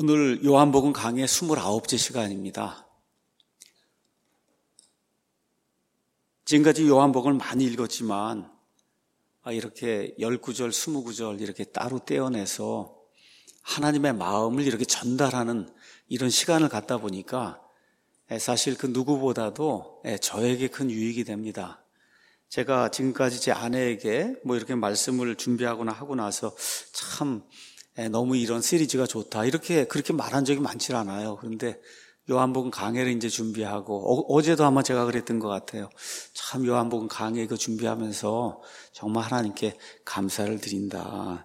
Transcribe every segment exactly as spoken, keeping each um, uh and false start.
오늘 요한복음 강의 스물아홉째 시간입니다. 지금까지 요한복음을 많이 읽었지만 이렇게 열구 절, 스무 구절 이렇게 따로 떼어내서 하나님의 마음을 이렇게 전달하는 이런 시간을 갖다 보니까 사실 그 누구보다도 저에게 큰 유익이 됩니다. 제가 지금까지 제 아내에게 뭐 이렇게 말씀을 준비하거나 하고 나서 참 너무 이런 시리즈가 좋다 이렇게 그렇게 말한 적이 많지 않아요. 그런데 요한복음 강해를 이제 준비하고 어, 어제도 아마 제가 그랬던 것 같아요. 참 요한복음 강해 이거 준비하면서 정말 하나님께 감사를 드린다.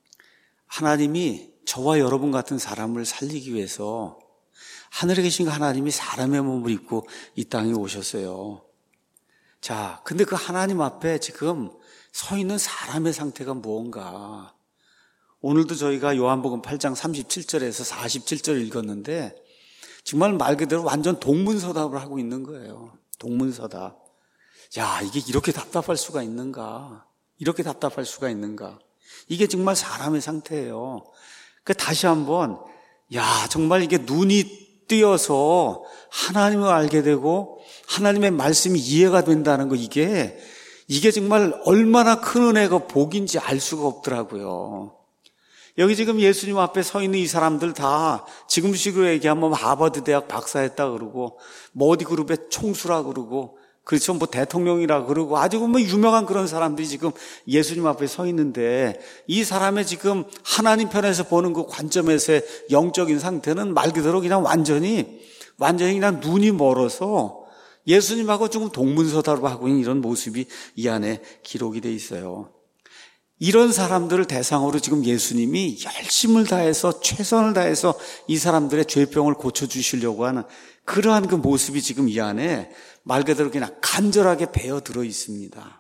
하나님이 저와 여러분 같은 사람을 살리기 위해서 하늘에 계신 하나님이 사람의 몸을 입고 이 땅에 오셨어요. 자, 근데 그 하나님 앞에 지금 서 있는 사람의 상태가 무언가. 오늘도 저희가 요한복음 팔 장 삼십칠 절에서 사십칠 절 읽었는데 정말 말 그대로 완전 동문서답을 하고 있는 거예요. 동문서답. 야, 이게 이렇게 답답할 수가 있는가? 이렇게 답답할 수가 있는가? 이게 정말 사람의 상태예요. 그 다시 한번 야, 정말 이게 눈이 뜨여서 하나님을 알게 되고 하나님의 말씀이 이해가 된다는 거 이게 이게 정말 얼마나 큰 은혜가 복인지 알 수가 없더라고요. 여기 지금 예수님 앞에 서 있는 이 사람들 다 지금식으로 얘기하면 하버드 대학 박사했다 그러고 뭐 어디 그룹의 총수라 그러고 그렇죠 뭐 대통령이라 그러고 아주 뭐 유명한 그런 사람들이 지금 예수님 앞에 서 있는데 이 사람의 지금 하나님 편에서 보는 그 관점에서의 영적인 상태는 말 그대로 그냥 완전히 완전히 그냥 눈이 멀어서 예수님하고 조금 동문서답을 하고 있는 이런 모습이 이 안에 기록이 돼 있어요. 이런 사람들을 대상으로 지금 예수님이 열심을 다해서 최선을 다해서 이 사람들의 죄병을 고쳐주시려고 하는 그러한 그 모습이 지금 이 안에 말 그대로 그냥 간절하게 배어 들어 있습니다.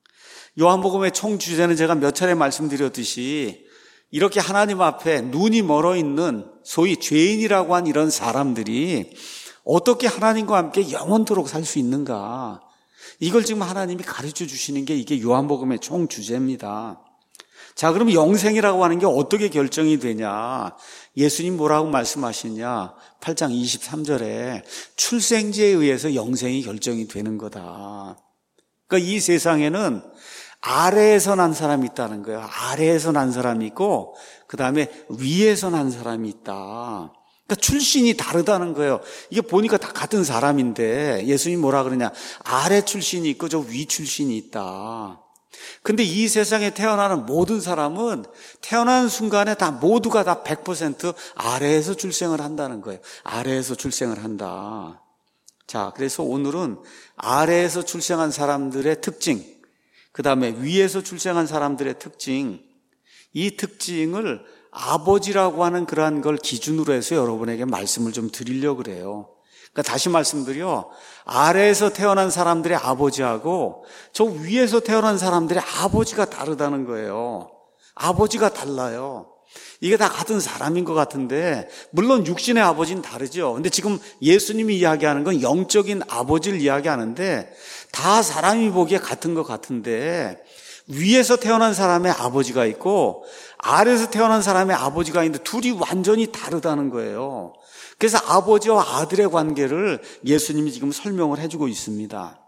요한복음의 총 주제는 제가 몇 차례 말씀드렸듯이 이렇게 하나님 앞에 눈이 멀어 있는 소위 죄인이라고 한 이런 사람들이 어떻게 하나님과 함께 영원토록 살 수 있는가? 이걸 지금 하나님이 가르쳐 주시는 게 이게 요한복음의 총 주제입니다. 자, 그럼 영생이라고 하는 게 어떻게 결정이 되냐? 예수님 뭐라고 말씀하시냐? 팔 장 이십삼 절에 출생지에 의해서 영생이 결정이 되는 거다. 그러니까 이 세상에는 아래에서 난 사람이 있다는 거예요. 아래에서 난 사람이 있고 그 다음에 위에서 난 사람이 있다. 그러니까 출신이 다르다는 거예요. 이게 보니까 다 같은 사람인데 예수님 뭐라 그러냐? 아래 출신이 있고 저 위 출신이 있다. 근데 이 세상에 태어나는 모든 사람은 태어나는 순간에 다 모두가 다 백 퍼센트 아래에서 출생을 한다는 거예요. 아래에서 출생을 한다. 자, 그래서 오늘은 아래에서 출생한 사람들의 특징, 그 다음에 위에서 출생한 사람들의 특징, 이 특징을 아버지라고 하는 그러한 걸 기준으로 해서 여러분에게 말씀을 좀 드리려고 그래요. 그러니까 다시 말씀드려 아래에서 태어난 사람들의 아버지하고 저 위에서 태어난 사람들의 아버지가 다르다는 거예요. 아버지가 달라요. 이게 다 같은 사람인 것 같은데 물론 육신의 아버지는 다르죠. 근데 지금 예수님이 이야기하는 건 영적인 아버지를 이야기하는데 다 사람이 보기에 같은 것 같은데 위에서 태어난 사람의 아버지가 있고 아래에서 태어난 사람의 아버지가 있는데 둘이 완전히 다르다는 거예요. 그래서 아버지와 아들의 관계를 예수님이 지금 설명을 해주고 있습니다.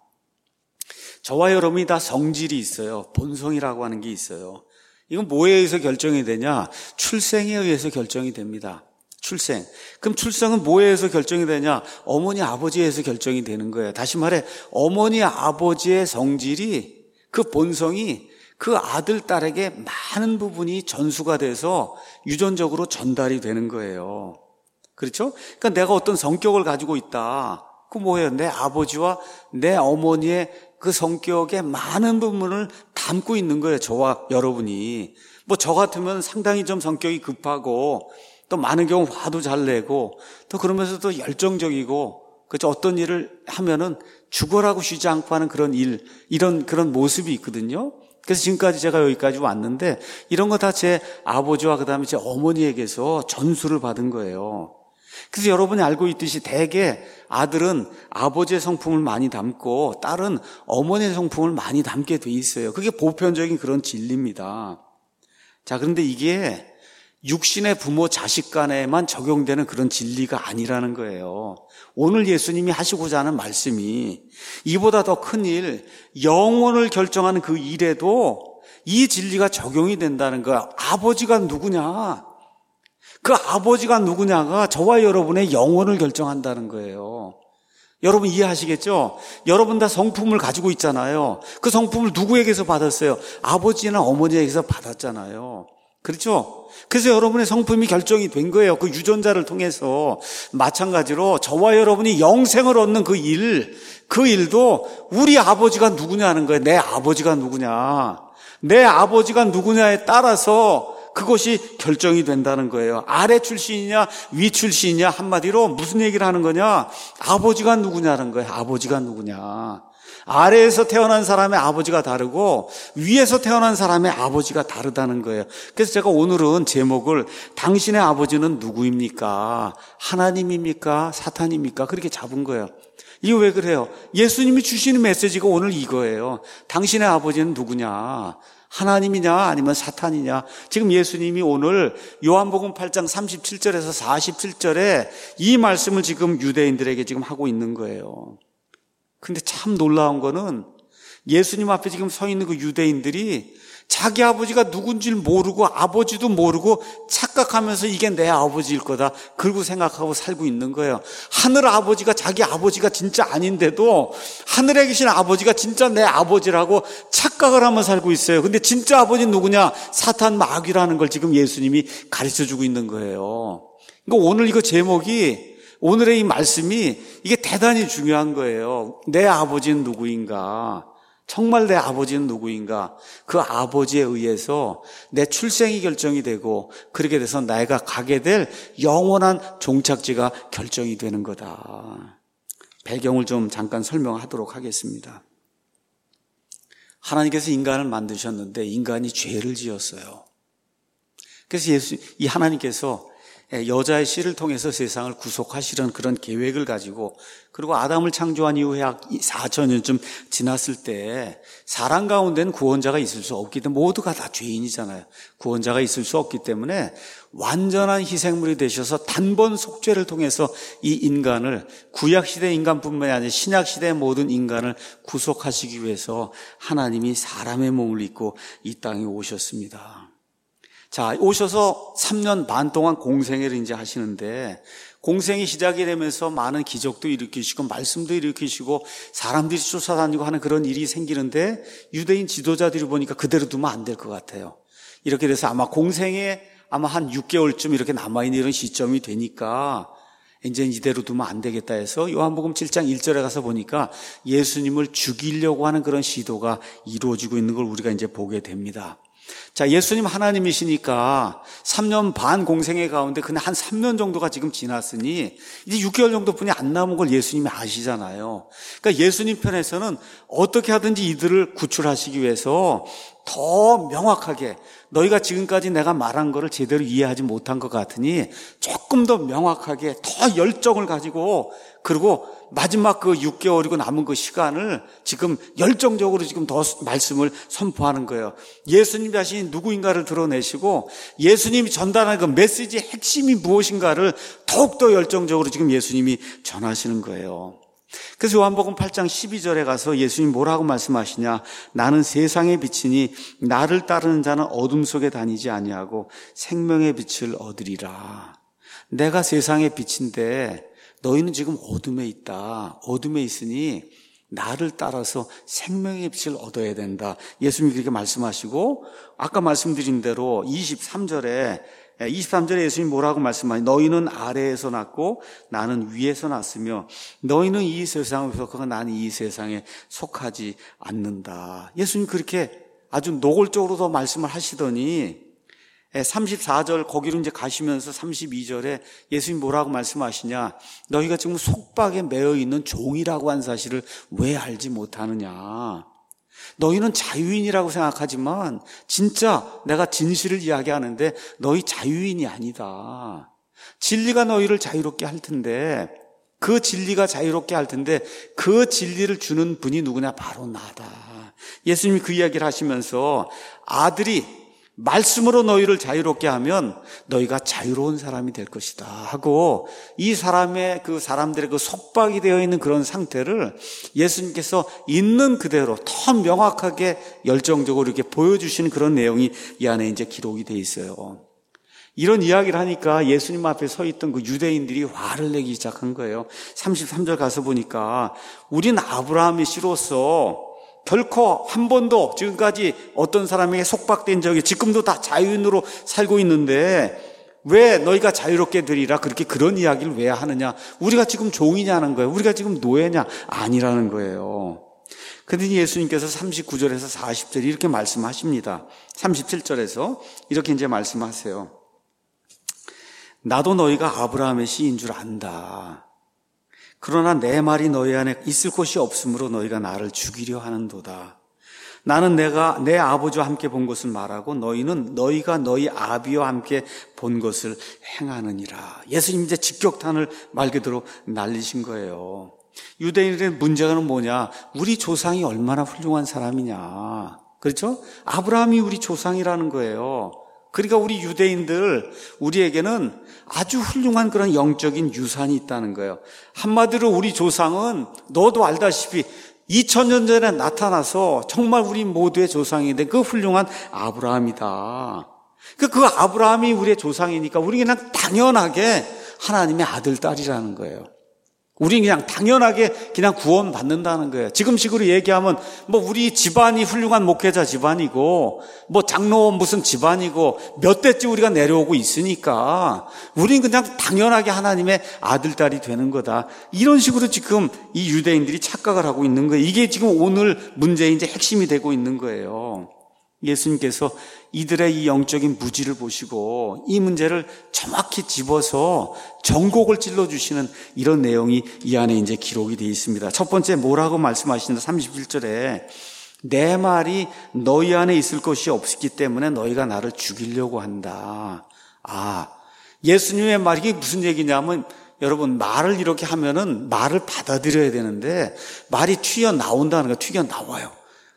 저와 여러분이 다 성질이 있어요. 본성이라고 하는 게 있어요. 이건 뭐에 의해서 결정이 되냐? 출생에 의해서 결정이 됩니다. 출생. 그럼 출생은 뭐에 의해서 결정이 되냐? 어머니 아버지에 의해서 결정이 되는 거예요. 다시 말해 어머니 아버지의 성질이 그 본성이 그 아들, 딸에게 많은 부분이 전수가 돼서 유전적으로 전달이 되는 거예요. 그렇죠? 그러니까 내가 어떤 성격을 가지고 있다. 그 뭐예요? 내 아버지와 내 어머니의 그 성격의 많은 부분을 담고 있는 거예요. 저와 여러분이. 뭐 저 같으면 상당히 좀 성격이 급하고 또 많은 경우 화도 잘 내고 또 그러면서도 열정적이고 그렇죠? 어떤 일을 하면은 죽어라고 쉬지 않고 하는 그런 일, 이런 그런 모습이 있거든요. 그래서 지금까지 제가 여기까지 왔는데 이런 거 다 제 아버지와 그다음에 제 어머니에게서 전수를 받은 거예요. 그래서 여러분이 알고 있듯이 대개 아들은 아버지의 성품을 많이 담고 딸은 어머니의 성품을 많이 담게 돼 있어요. 그게 보편적인 그런 진리입니다. 자, 그런데 이게 육신의 부모 자식 간에만 적용되는 그런 진리가 아니라는 거예요. 오늘 예수님이 하시고자 하는 말씀이 이보다 더 큰 일, 영혼을 결정하는 그 일에도 이 진리가 적용이 된다는 거야. 아버지가 누구냐? 그 아버지가 누구냐가 저와 여러분의 영혼을 결정한다는 거예요. 여러분 이해하시겠죠? 여러분 다 성품을 가지고 있잖아요. 그 성품을 누구에게서 받았어요? 아버지나 어머니에게서 받았잖아요. 그렇죠? 그래서 여러분의 성품이 결정이 된 거예요. 그 유전자를 통해서. 마찬가지로 저와 여러분이 영생을 얻는 그 일, 그 일도 우리 아버지가 누구냐는 거예요. 내 아버지가 누구냐. 내 아버지가 누구냐에 따라서 그것이 결정이 된다는 거예요. 아래 출신이냐 위 출신이냐, 한마디로 무슨 얘기를 하는 거냐? 아버지가 누구냐는 거예요. 아버지가 누구냐. 아래에서 태어난 사람의 아버지가 다르고 위에서 태어난 사람의 아버지가 다르다는 거예요. 그래서 제가 오늘은 제목을 당신의 아버지는 누구입니까? 하나님입니까? 사탄입니까? 그렇게 잡은 거예요. 이거 왜 그래요? 예수님이 주시는 메시지가 오늘 이거예요. 당신의 아버지는 누구냐? 하나님이냐 아니면 사탄이냐. 지금 예수님이 오늘 요한복음 팔 장 삼십칠 절에서 사십칠 절에 이 말씀을 지금 유대인들에게 지금 하고 있는 거예요. 근데 참 놀라운 거는 예수님 앞에 지금 서 있는 그 유대인들이 자기 아버지가 누군지 모르고 아버지도 모르고 착각하면서 이게 내 아버지일 거다 그러고 생각하고 살고 있는 거예요. 하늘 아버지가 자기 아버지가 진짜 아닌데도 하늘에 계신 아버지가 진짜 내 아버지라고 착각을 하며 살고 있어요. 근데 진짜 아버지는 누구냐? 사탄 마귀라는 걸 지금 예수님이 가르쳐주고 있는 거예요. 그러니까 오늘 이거 제목이, 오늘의 이 말씀이 이게 대단히 중요한 거예요. 내 아버지는 누구인가? 정말 내 아버지는 누구인가? 그 아버지에 의해서 내 출생이 결정이 되고 그렇게 돼서 내가 가게 될 영원한 종착지가 결정이 되는 거다. 배경을 좀 잠깐 설명하도록 하겠습니다. 하나님께서 인간을 만드셨는데 인간이 죄를 지었어요. 그래서 예수, 이 하나님께서 여자의 씨를 통해서 세상을 구속하시려는 그런 계획을 가지고, 그리고 아담을 창조한 이후에 약 사천 년쯤 지났을 때 사람 가운데는 구원자가 있을 수 없기 때문에, 모두가 다 죄인이잖아요. 구원자가 있을 수 없기 때문에 완전한 희생물이 되셔서 단번 속죄를 통해서 이 인간을, 구약시대 인간뿐만이 아니라 신약시대의 모든 인간을 구속하시기 위해서 하나님이 사람의 몸을 입고 이 땅에 오셨습니다. 자, 오셔서 삼 년 반 동안 공생애를 이제 하시는데, 공생이 시작이 되면서 많은 기적도 일으키시고 말씀도 일으키시고 사람들이 쫓아다니고 하는 그런 일이 생기는데, 유대인 지도자들이 보니까 그대로 두면 안 될 것 같아요. 이렇게 돼서 아마 공생에 아마 한 육 개월쯤 이렇게 남아있는 이런 시점이 되니까 이제 이대로 두면 안 되겠다 해서 요한복음 칠 장 일 절에 가서 보니까 예수님을 죽이려고 하는 그런 시도가 이루어지고 있는 걸 우리가 이제 보게 됩니다. 자, 예수님 하나님이시니까 삼 년 반 공생애 가운데 그냥 한 삼 년 정도가 지금 지났으니 이제 육 개월 정도뿐이 안 남은 걸 예수님이 아시잖아요. 그러니까 예수님 편에서는 어떻게 하든지 이들을 구출하시기 위해서 더 명확하게, 너희가 지금까지 내가 말한 거를 제대로 이해하지 못한 것 같으니 조금 더 명확하게 더 열정을 가지고, 그리고 마지막 그 육 개월이고 남은 그 시간을 지금 열정적으로 지금 더 말씀을 선포하는 거예요. 예수님 자신이 누구인가를 드러내시고 예수님이 전달하는 그 메시지의 핵심이 무엇인가를 더욱더 열정적으로 지금 예수님이 전하시는 거예요. 그래서 요한복음 팔 장 십이 절에 가서 예수님이 뭐라고 말씀하시냐? 나는 세상의 빛이니 나를 따르는 자는 어둠 속에 다니지 아니하고 생명의 빛을 얻으리라. 내가 세상의 빛인데 너희는 지금 어둠에 있다. 어둠에 있으니 나를 따라서 생명의 빛을 얻어야 된다. 예수님이 그렇게 말씀하시고, 아까 말씀드린 대로 이십삼 절에 이십삼 절에 예수님이 뭐라고 말씀하시냐? 너희는 아래에서 났고 나는 위에서 났으며 너희는 이 세상에 속하고 나는 이 세상에 속하지 않는다. 예수님 그렇게 아주 노골적으로 더 말씀을 하시더니 삼십사 절 거기로 이제 가시면서 삼십이 절에 예수님이 뭐라고 말씀하시냐? 너희가 지금 속박에 매여 있는 종이라고 한 사실을 왜 알지 못하느냐? 너희는 자유인이라고 생각하지만 진짜 내가 진실을 이야기하는데 너희 자유인이 아니다. 진리가 너희를 자유롭게 할 텐데, 그 진리가 자유롭게 할 텐데 그 진리를 주는 분이 누구냐? 바로 나다. 예수님이 그 이야기를 하시면서 아들이 말씀으로 너희를 자유롭게 하면 너희가 자유로운 사람이 될 것이다 하고, 이 사람의 그 사람들의 그 속박이 되어 있는 그런 상태를 예수님께서 있는 그대로 더 명확하게 열정적으로 이렇게 보여주시는 그런 내용이 이 안에 이제 기록이 돼 있어요. 이런 이야기를 하니까 예수님 앞에 서 있던 그 유대인들이 화를 내기 시작한 거예요. 삼십삼 절 가서 보니까 우린 아브라함의 씨로서 결코 한 번도 지금까지 어떤 사람에게 속박된 적이, 지금도 다 자유인으로 살고 있는데 왜 너희가 자유롭게 되리라 그렇게 그런 이야기를 왜 하느냐, 우리가 지금 종이냐는 거예요. 우리가 지금 노예냐? 아니라는 거예요. 그런데 예수님께서 삼십구 절에서 사십 절 이렇게 말씀하십니다. 삼십칠 절에서 이렇게 이제 말씀하세요. 나도 너희가 아브라함의 씨인 줄 안다. 그러나 내 말이 너희 안에 있을 곳이 없으므로 너희가 나를 죽이려 하는도다. 나는 내가 내 아버지와 함께 본 것을 말하고 너희는 너희가 너희 아비와 함께 본 것을 행하느니라. 예수님 이제 직격탄을 말 그대로 날리신 거예요. 유대인들의 문제는 뭐냐? 우리 조상이 얼마나 훌륭한 사람이냐. 그렇죠? 아브라함이 우리 조상이라는 거예요. 그러니까 우리 유대인들, 우리에게는 아주 훌륭한 그런 영적인 유산이 있다는 거예요. 한마디로 우리 조상은 너도 알다시피 이천 년 전에 나타나서 정말 우리 모두의 조상인데 그 훌륭한 아브라함이다. 그, 그 아브라함이 우리의 조상이니까 우리 그냥 당연하게 하나님의 아들, 딸이라는 거예요. 우린 그냥 당연하게 그냥 구원 받는다는 거예요. 지금식으로 얘기하면 뭐 우리 집안이 훌륭한 목회자 집안이고 뭐 장로 무슨 집안이고 몇 대째 우리가 내려오고 있으니까 우린 그냥 당연하게 하나님의 아들, 딸이 되는 거다. 이런 식으로 지금 이 유대인들이 착각을 하고 있는 거예요. 이게 지금 오늘 문제의 이제 핵심이 되고 있는 거예요. 예수님께서 이들의 이 영적인 무지를 보시고 이 문제를 정확히 집어서 전곡을 찔러주시는 이런 내용이 이 안에 이제 기록이 되어 있습니다. 첫 번째 뭐라고 말씀하시는데 삼십일 절에 내 말이 너희 안에 있을 것이 없기 때문에 너희가 나를 죽이려고 한다. 아, 예수님의 말이 이게 무슨 얘기냐면, 여러분 말을 이렇게 하면은 말을 받아들여야 되는데 말이 튀어나온다는 거예요. 튀어나와요.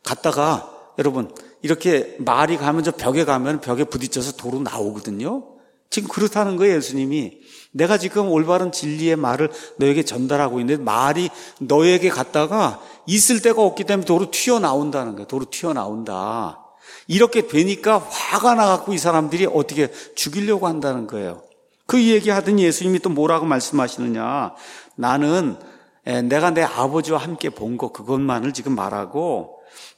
갔다가 여러분 이렇게 말이 가면 저 벽에 가면 벽에 부딪혀서 도로 나오거든요. 지금 그렇다는 거예요. 예수님이 내가 지금 올바른 진리의 말을 너에게 전달하고 있는데 말이 너에게 갔다가 있을 데가 없기 때문에 도로 튀어나온다는 거예요. 도로 튀어나온다. 이렇게 되니까 화가 나갖고 이 사람들이 어떻게 죽이려고 한다는 거예요. 그 얘기하더니 예수님이 또 뭐라고 말씀하시느냐, 나는 내가 내 아버지와 함께 본 거 그것만을 지금 말하고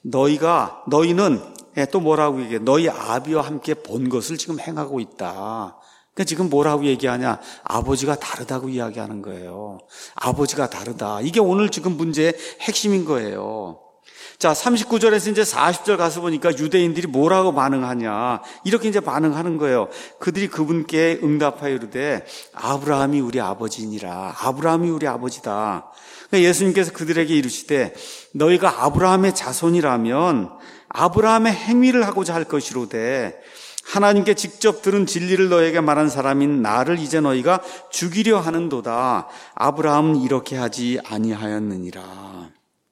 너희가 너희는 또 뭐라고 얘기해? 너희 아비와 함께 본 것을 지금 행하고 있다. 그러니까 지금 뭐라고 얘기하냐? 아버지가 다르다고 이야기하는 거예요. 아버지가 다르다. 이게 오늘 지금 문제의 핵심인 거예요. 자, 삼십구 절에서 이제 사십 절 가서 보니까 유대인들이 뭐라고 반응하냐? 이렇게 이제 반응하는 거예요. 그들이 그분께 응답하여 이르되 아브라함이 우리 아버지니라. 아브라함이 우리 아버지다. 그러니까 예수님께서 그들에게 이르시되 너희가 아브라함의 자손이라면 아브라함의 행위를 하고자 할 것이로되 하나님께 직접 들은 진리를 너에게 말한 사람인 나를 이제 너희가 죽이려 하는도다. 아브라함은 이렇게 하지 아니하였느니라.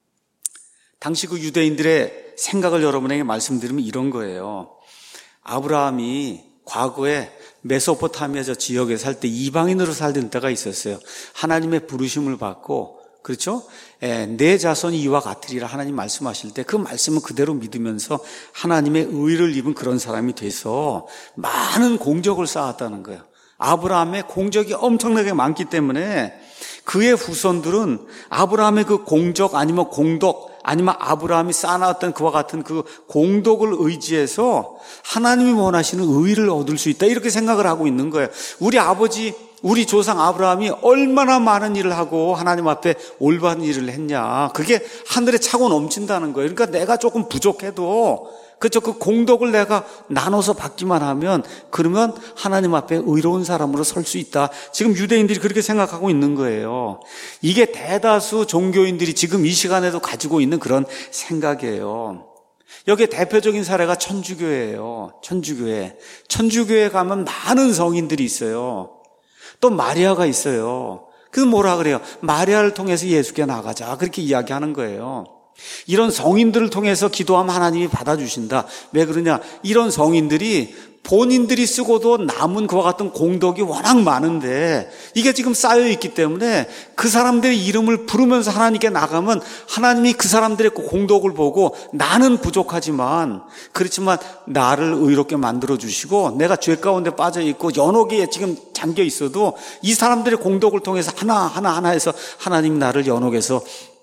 당시 그 유대인들의 생각을 여러분에게 말씀드리면 이런 거예요. 아브라함이 과거에 메소포타미아 저 지역에 살 때 이방인으로 살던 때가 있었어요. 하나님의 부르심을 받고, 그렇죠? 에, 내 자손이 이와 같으리라 하나님 말씀하실 때 그 말씀을 그대로 믿으면서 하나님의 의를 입은 그런 사람이 돼서 많은 공적을 쌓았다는 거예요. 아브라함의 공적이 엄청나게 많기 때문에 그의 후손들은 아브라함의 그 공적 아니면 공덕 아니면 아브라함이 쌓아놨던 그와 같은 그 공덕을 의지해서 하나님이 원하시는 의를 얻을 수 있다, 이렇게 생각을 하고 있는 거예요. 우리 아버지, 우리 조상 아브라함이 얼마나 많은 일을 하고 하나님 앞에 올바른 일을 했냐, 그게 하늘에 차고 넘친다는 거예요. 그러니까 내가 조금 부족해도 그렇죠, 그 공덕을 내가 나눠서 받기만 하면 그러면 하나님 앞에 의로운 사람으로 설 수 있다. 지금 유대인들이 그렇게 생각하고 있는 거예요. 이게 대다수 종교인들이 지금 이 시간에도 가지고 있는 그런 생각이에요. 여기에 대표적인 사례가 천주교예요. 천주교회. 천주교회 가면 많은 성인들이 있어요. 또 마리아가 있어요. 그래서 뭐라 그래요? 마리아를 통해서 예수께 나가자, 그렇게 이야기하는 거예요. 이런 성인들을 통해서 기도하면 하나님이 받아주신다. 왜 그러냐? 이런 성인들이 본인들이 쓰고도 남은 그와 같은 공덕이 워낙 많은데 이게 지금 쌓여있기 때문에 그 사람들의 이름을 부르면서 하나님께 나가면 하나님이 그 사람들의 공덕을 보고 나는 부족하지만 그렇지만 나를 의롭게 만들어주시고 내가 죄 가운데 빠져있고 연옥에 지금 잠겨 있어도 이 사람들의 공덕을 통해서 하나하나 하나 해서 하나님 나를 연옥에서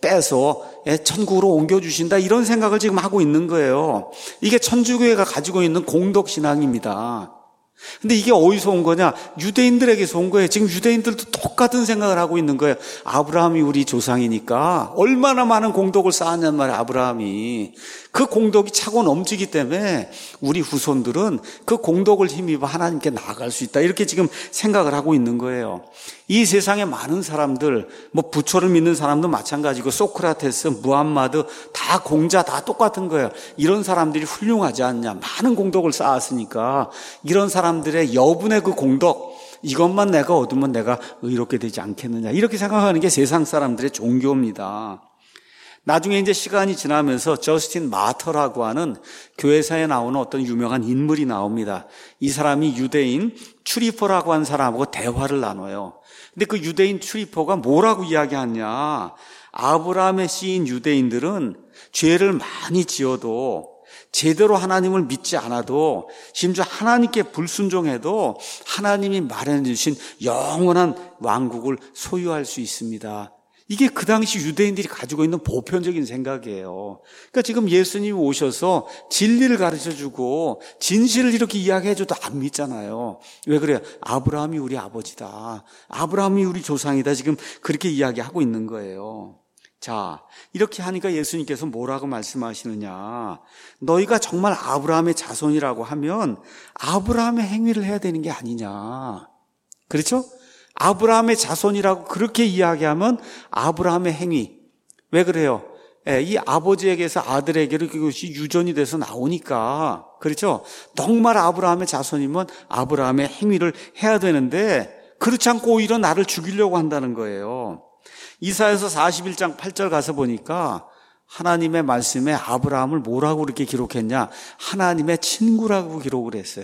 빼서 천국으로 옮겨주신다, 이런 생각을 지금 하고 있는 거예요. 이게 천주교회가 가지고 있는 공덕신앙입니다. 근데 이게 어디서 온 거냐? 유대인들에게서 온 거예요. 지금 유대인들도 똑같은 생각을 하고 있는 거예요. 아브라함이 우리 조상이니까 얼마나 많은 공덕을 쌓았냔 말이에요. 아브라함이. 그 공덕이 차고 넘치기 때문에 우리 후손들은 그 공덕을 힘입어 하나님께 나아갈 수 있다, 이렇게 지금 생각을 하고 있는 거예요. 이 세상에 많은 사람들, 뭐 부처를 믿는 사람도 마찬가지고 소크라테스, 무함마드 다 공자 다 똑같은 거예요. 이런 사람들이 훌륭하지 않냐? 많은 공덕을 쌓았으니까 이런 사람들의 여분의 그 공덕, 이것만 내가 얻으면 내가 의롭게 되지 않겠느냐, 이렇게 생각하는 게 세상 사람들의 종교입니다. 나중에 이제 시간이 지나면서 저스틴 마터라고 하는 교회사에 나오는 어떤 유명한 인물이 나옵니다. 이 사람이 유대인 추리포라고 하는 사람하고 대화를 나눠요. 근데 그 유대인 추리포가 뭐라고 이야기하냐? 아브라함의 씨인 유대인들은 죄를 많이 지어도 제대로 하나님을 믿지 않아도 심지어 하나님께 불순종해도 하나님이 마련해 주신 영원한 왕국을 소유할 수 있습니다. 이게 그 당시 유대인들이 가지고 있는 보편적인 생각이에요. 그러니까 지금 예수님이 오셔서 진리를 가르쳐주고 진실을 이렇게 이야기해줘도 안 믿잖아요. 왜 그래요? 아브라함이 우리 아버지다, 아브라함이 우리 조상이다, 지금 그렇게 이야기하고 있는 거예요. 자, 이렇게 하니까 예수님께서 뭐라고 말씀하시느냐? 너희가 정말 아브라함의 자손이라고 하면 아브라함의 행위를 해야 되는 게 아니냐? 그렇죠? 아브라함의 자손이라고 그렇게 이야기하면 아브라함의 행위, 왜 그래요? 예, 이 아버지에게서 아들에게로 그것이 유전이 돼서 나오니까, 그렇죠? 정말 아브라함의 자손이면 아브라함의 행위를 해야 되는데 그렇지 않고 오히려 나를 죽이려고 한다는 거예요. 이사야서 사십일 장 팔 절 가서 보니까 하나님의 말씀에 아브라함을 뭐라고 그렇게 기록했냐? 하나님의 친구라고 기록을 했어요.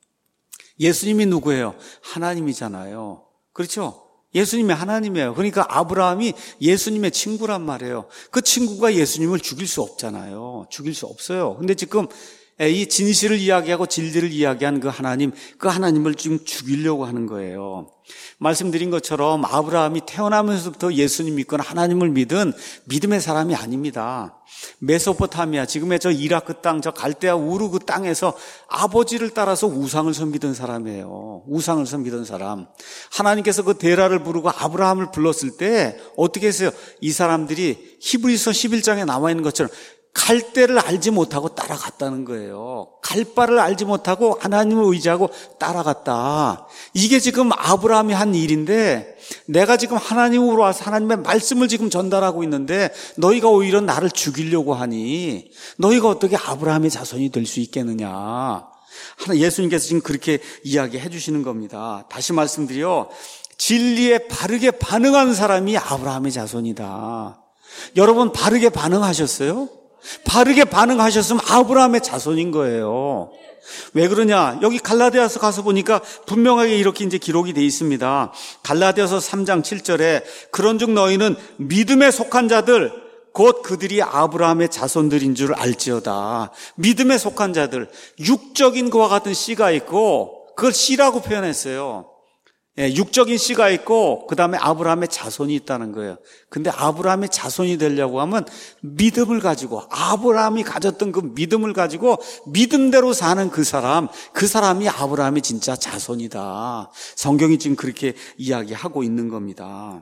예수님이 누구예요? 하나님이잖아요. 그렇죠? 예수님이 하나님이에요. 그러니까 아브라함이 예수님의 친구란 말이에요. 그 친구가 예수님을 죽일 수 없잖아요. 죽일 수 없어요. 근데 지금 이 진실을 이야기하고 진리를 이야기한 그 하나님, 그 하나님을 지금 죽이려고 하는 거예요. 말씀드린 것처럼 아브라함이 태어나면서부터 예수님 믿거나 하나님을 믿은 믿음의 사람이 아닙니다. 메소포타미아, 지금의 저 이라크 땅, 저 갈대아 우르 그 땅에서 아버지를 따라서 우상을 섬기던 사람이에요. 우상을 섬기던 사람. 하나님께서 그 데라를 부르고 아브라함을 불렀을 때 어떻게 했어요? 이 사람들이 히브리서 십일 장에 나와 있는 것처럼 갈 때를 알지 못하고 따라갔다는 거예요. 갈 바를 알지 못하고 하나님을 의지하고 따라갔다. 이게 지금 아브라함이 한 일인데 내가 지금 하나님으로 와서 하나님의 말씀을 지금 전달하고 있는데 너희가 오히려 나를 죽이려고 하니 너희가 어떻게 아브라함의 자손이 될 수 있겠느냐. 예수님께서 지금 그렇게 이야기해 주시는 겁니다. 다시 말씀드려, 진리에 바르게 반응한 사람이 아브라함의 자손이다. 여러분 바르게 반응하셨어요? 바르게 반응하셨으면 아브라함의 자손인 거예요. 왜 그러냐? 여기 갈라디아서 가서 보니까 분명하게 이렇게 이제 기록이 되어 있습니다. 갈라디아서 삼 장 칠 절에 그런즉 너희는 믿음에 속한 자들 곧 그들이 아브라함의 자손들인 줄 알지어다. 믿음에 속한 자들, 육적인 그와 같은 씨가 있고 그걸 씨라고 표현했어요. 예, 육적인 씨가 있고 그 다음에 아브라함의 자손이 있다는 거예요. 근데 아브라함의 자손이 되려고 하면 믿음을 가지고, 아브라함이 가졌던 그 믿음을 가지고 믿음대로 사는 그 사람, 그 사람이 아브라함의 진짜 자손이다. 성경이 지금 그렇게 이야기하고 있는 겁니다.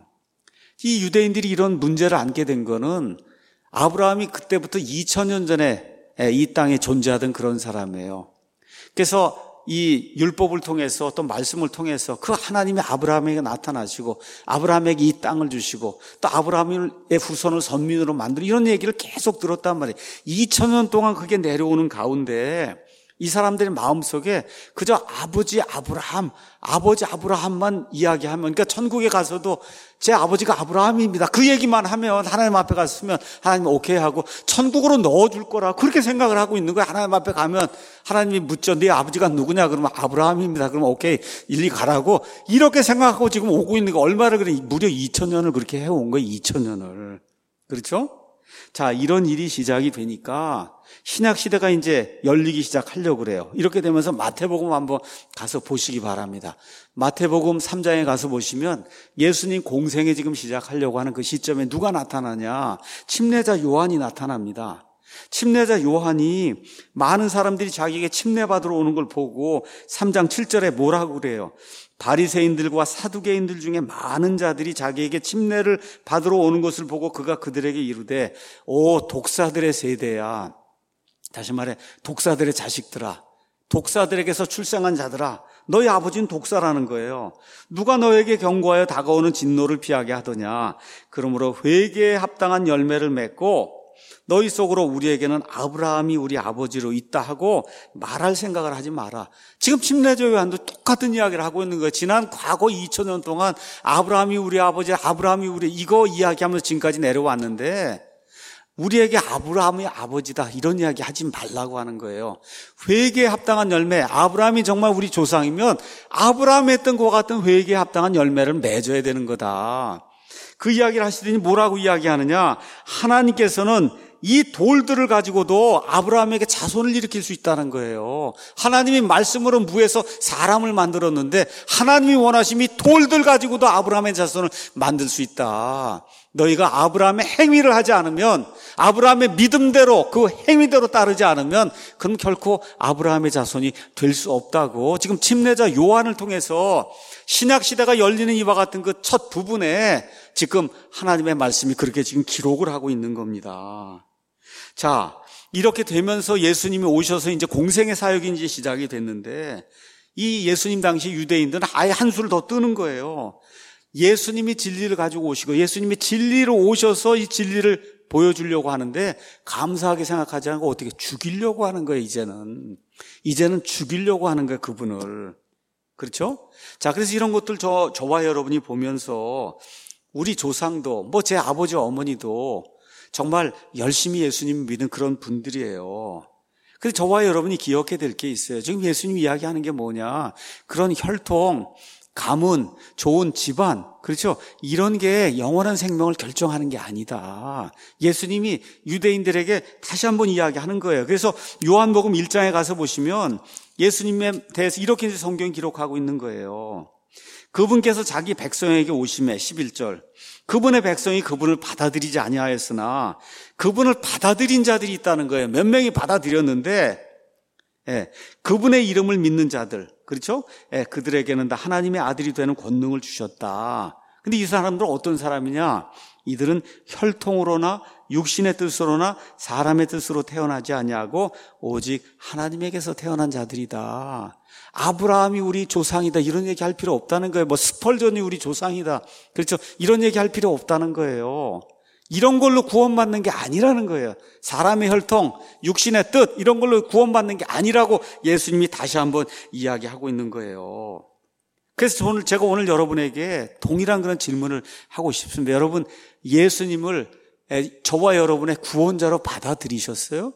이 유대인들이 이런 문제를 안게 된 거는 아브라함이 그때부터 이천 년 전에 이 땅에 존재하던 그런 사람이에요. 그래서 이 율법을 통해서 또 말씀을 통해서 그 하나님이 아브라함에게 나타나시고 아브라함에게 이 땅을 주시고 또 아브라함의 후손을 선민으로 만드는 이런 얘기를 계속 들었단 말이에요. 이천 년 동안 그게 내려오는 가운데 이 사람들의 마음속에 그저 아버지 아브라함, 아버지 아브라함만 이야기하면, 그러니까 천국에 가서도 제 아버지가 아브라함입니다, 그 얘기만 하면, 하나님 앞에 갔으면 하나님 오케이 하고 천국으로 넣어줄 거라 그렇게 생각을 하고 있는 거예요. 하나님 앞에 가면 하나님이 묻죠. 네 아버지가 누구냐? 그러면 아브라함입니다. 그러면 오케이, 일리 가라고 이렇게 생각하고 지금 오고 있는 거. 얼마를 그래? 무려 이천 년을 그렇게 해온 거예요. 이천 년을. 그렇죠? 자, 이런 일이 시작이 되니까 신약 시대가 이제 열리기 시작하려고 그래요. 이렇게 되면서 마태복음 한번 가서 보시기 바랍니다. 마태복음 삼 장에 가서 보시면 예수님 공생에 지금 시작하려고 하는 그 시점에 누가 나타나냐? 침례자 요한이 나타납니다. 침례자 요한이 많은 사람들이 자기에게 침례받으러 오는 걸 보고 삼 장 칠 절에 뭐라고 그래요? 바리새인들과 사두개인들 중에 많은 자들이 자기에게 침례를 받으러 오는 것을 보고 그가 그들에게 이르되, 오 독사들의 세대야, 다시 말해 독사들의 자식들아, 독사들에게서 출생한 자들아, 너희 아버지는 독사라는 거예요. 누가 너에게 경고하여 다가오는 진노를 피하게 하더냐? 그러므로 회개에 합당한 열매를 맺고 너희 속으로 우리에게는 아브라함이 우리 아버지로 있다 하고 말할 생각을 하지 마라. 지금 침례자 요한도 똑같은 이야기를 하고 있는 거예요. 지난 과거 이천 년 동안 아브라함이 우리 아버지, 아브라함이 우리, 이거 이야기하면서 지금까지 내려왔는데 우리에게 아브라함이 아버지다 이런 이야기 하지 말라고 하는 거예요. 회개에 합당한 열매, 아브라함이 정말 우리 조상이면 아브라함이 했던 것과 같은 회개에 합당한 열매를 맺어야 되는 거다. 그 이야기를 하시더니 뭐라고 이야기하느냐? 하나님께서는 이 돌들을 가지고도 아브라함에게 자손을 일으킬 수 있다는 거예요. 하나님이 말씀으로 무에서 사람을 만들었는데 하나님이 원하심이 돌들 가지고도 아브라함의 자손을 만들 수 있다. 너희가 아브라함의 행위를 하지 않으면, 아브라함의 믿음대로 그 행위대로 따르지 않으면 그럼 결코 아브라함의 자손이 될 수 없다고 지금 침례자 요한을 통해서 신약시대가 열리는 이와 같은 그 첫 부분에 지금 하나님의 말씀이 그렇게 지금 기록을 하고 있는 겁니다. 자, 이렇게 되면서 예수님이 오셔서 이제 공생의 사역이 이제 시작이 됐는데 이 예수님 당시 유대인들은 아예 한수를 더 뜨는 거예요. 예수님이 진리를 가지고 오시고 예수님이 진리로 오셔서 이 진리를 보여주려고 하는데 감사하게 생각하지 않고 어떻게 죽이려고 하는 거예요. 이제는 이제는 죽이려고 하는 거예요, 그분을. 그렇죠? 자, 그래서 이런 것들 저, 저와 여러분이 보면서 우리 조상도 뭐 제 아버지 어머니도 정말 열심히 예수님 믿는 그런 분들이에요. 그래서 저와 여러분이 기억해야 될 게 있어요. 지금 예수님이 이야기하는 게 뭐냐? 그런 혈통, 가문, 좋은 집안, 그렇죠? 이런 게 영원한 생명을 결정하는 게 아니다. 예수님이 유대인들에게 다시 한번 이야기하는 거예요. 그래서 요한복음 일 장에 가서 보시면 예수님에 대해서 이렇게 성경이 기록하고 있는 거예요. 그분께서 자기 백성에게 오심에 십일 절, 그분의 백성이 그분을 받아들이지 아니하였으나 그분을 받아들인 자들이 있다는 거예요. 몇 명이 받아들였는데 예, 그분의 이름을 믿는 자들, 그렇죠? 예, 그들에게는 다 하나님의 아들이 되는 권능을 주셨다. 근데 이 사람들은 어떤 사람이냐? 이들은 혈통으로나 육신의 뜻으로나 사람의 뜻으로 태어나지 아니하고 오직 하나님에게서 태어난 자들이다. 아브라함이 우리 조상이다 이런 얘기 할 필요 없다는 거예요. 뭐 스펄전이 우리 조상이다, 그렇죠? 이런 얘기 할 필요 없다는 거예요. 이런 걸로 구원받는 게 아니라는 거예요. 사람의 혈통, 육신의 뜻 이런 걸로 구원받는 게 아니라고 예수님이 다시 한번 이야기하고 있는 거예요. 그래서 오늘 제가 오늘 여러분에게 동일한 그런 질문을 하고 싶습니다. 여러분, 예수님을 저와 여러분의 구원자로 받아들이셨어요?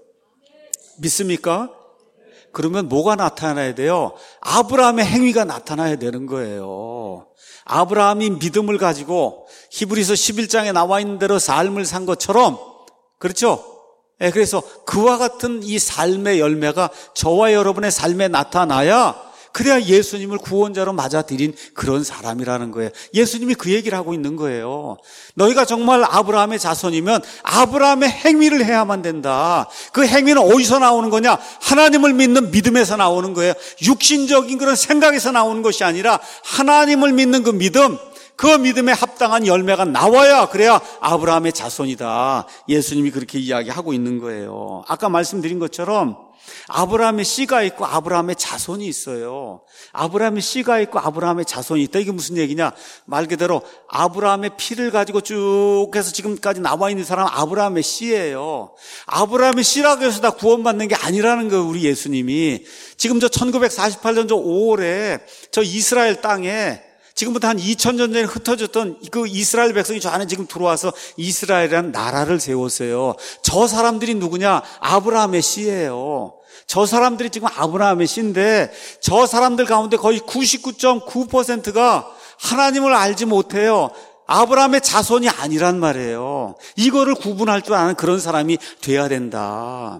믿습니까? 그러면 뭐가 나타나야 돼요? 아브라함의 행위가 나타나야 되는 거예요. 아브라함이 믿음을 가지고 히브리서 십일 장에 나와 있는 대로 삶을 산 것처럼, 그렇죠? 예, 그래서 그와 같은 이 삶의 열매가 저와 여러분의 삶에 나타나야 그래야 예수님을 구원자로 맞아들인 그런 사람이라는 거예요. 예수님이 그 얘기를 하고 있는 거예요. 너희가 정말 아브라함의 자손이면 아브라함의 행위를 해야만 된다. 그 행위는 어디서 나오는 거냐? 하나님을 믿는 믿음에서 나오는 거예요. 육신적인 그런 생각에서 나오는 것이 아니라 하나님을 믿는 그 믿음, 그 믿음에 합당한 열매가 나와야 그래야 아브라함의 자손이다. 예수님이 그렇게 이야기하고 있는 거예요. 아까 말씀드린 것처럼 아브라함의 씨가 있고 아브라함의 자손이 있어요. 아브라함의 씨가 있고 아브라함의 자손이 있다. 이게 무슨 얘기냐? 말 그대로 아브라함의 피를 가지고 쭉 해서 지금까지 남아 있는 사람은 아브라함의 씨예요. 아브라함의 씨라고 해서 다 구원받는 게 아니라는 거예요. 우리 예수님이 지금 저 천구백사십팔 년 저 오월에 저 이스라엘 땅에 지금부터 한 이천 년 전에 흩어졌던 그 이스라엘 백성이 저 안에 지금 들어와서 이스라엘이라는 나라를 세웠어요. 저 사람들이 누구냐? 아브라함의 씨예요. 저 사람들이 지금 아브라함의 씨인데 저 사람들 가운데 거의 구십구 점 구 퍼센트가 하나님을 알지 못해요. 아브라함의 자손이 아니란 말이에요. 이거를 구분할 줄 아는 그런 사람이 돼야 된다.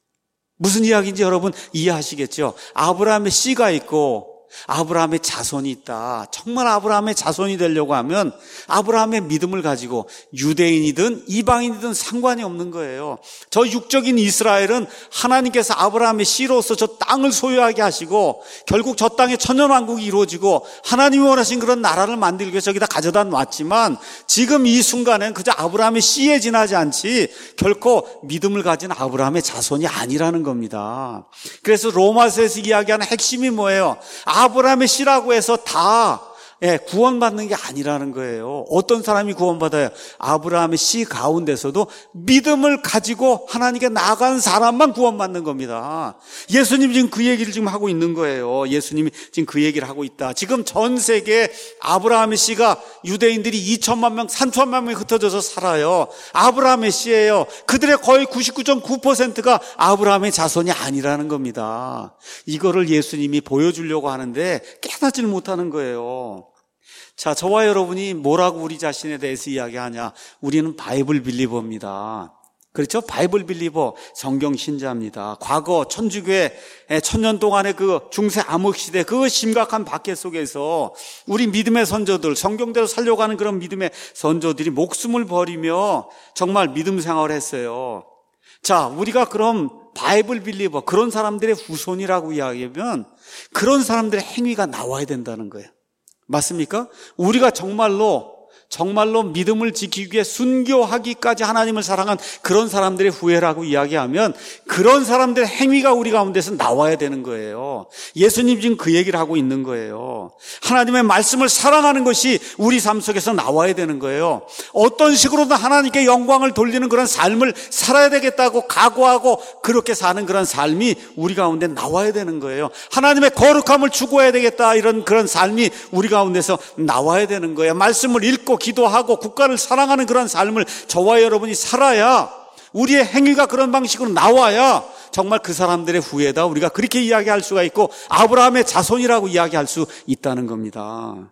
무슨 이야기인지 여러분 이해하시겠죠? 아브라함의 씨가 있고 아브라함의 자손이 있다. 정말 아브라함의 자손이 되려고 하면 아브라함의 믿음을 가지고 유대인이든 이방인이든 상관이 없는 거예요. 저 육적인 이스라엘은 하나님께서 아브라함의 씨로서 저 땅을 소유하게 하시고 결국 저 땅에 천년왕국이 이루어지고 하나님이 원하신 그런 나라를 만들기 위해서 저기다 가져다 놨지만 지금 이 순간엔 그저 아브라함의 씨에 지나지 않지 결코 믿음을 가진 아브라함의 자손이 아니라는 겁니다. 그래서 로마서에서 이야기하는 핵심이 뭐예요? 아브라함의 씨라고 해서 다 예, 구원받는 게 아니라는 거예요. 어떤 사람이 구원받아요? 아브라함의 씨 가운데서도 믿음을 가지고 하나님께 나아간 사람만 구원받는 겁니다. 예수님이 지금 그 얘기를 지금 하고 있는 거예요. 예수님이 지금 그 얘기를 하고 있다. 지금 전 세계에 아브라함의 씨가 유대인들이 이천만 명, 삼천만 명이 흩어져서 살아요. 아브라함의 씨예요. 그들의 거의 구십구 점 구 퍼센트가 아브라함의 자손이 아니라는 겁니다. 이거를 예수님이 보여주려고 하는데 깨닫지를 못하는 거예요. 자, 저와 여러분이 뭐라고 우리 자신에 대해서 이야기하냐? 우리는 바이블 빌리버입니다. 그렇죠? 바이블 빌리버, 성경 신자입니다. 과거 천주교의 천년 동안의 그 중세 암흑 시대 그 심각한 박해 속에서 우리 믿음의 선조들, 성경대로 살려가는 그런 믿음의 선조들이 목숨을 버리며 정말 믿음 생활을 했어요. 자, 우리가 그럼 바이블 빌리버, 그런 사람들의 후손이라고 이야기하면 그런 사람들의 행위가 나와야 된다는 거예요. 맞습니까? 우리가 정말로 정말로 믿음을 지키기 위해 순교하기까지 하나님을 사랑한 그런 사람들의 후예라고 이야기하면 그런 사람들의 행위가 우리 가운데서 나와야 되는 거예요. 예수님 지금 그 얘기를 하고 있는 거예요. 하나님의 말씀을 사랑하는 것이 우리 삶 속에서 나와야 되는 거예요. 어떤 식으로든 하나님께 영광을 돌리는 그런 삶을 살아야 되겠다고 각오하고 그렇게 사는 그런 삶이 우리 가운데 나와야 되는 거예요. 하나님의 거룩함을 추구해야 되겠다 이런 그런 삶이 우리 가운데서 나와야 되는 거예요. 말씀을 읽고 기도하고 국가를 사랑하는 그런 삶을 저와 여러분이 살아야 우리의 행위가 그런 방식으로 나와야 정말 그 사람들의 후예다 우리가 그렇게 이야기할 수가 있고 아브라함의 자손이라고 이야기할 수 있다는 겁니다.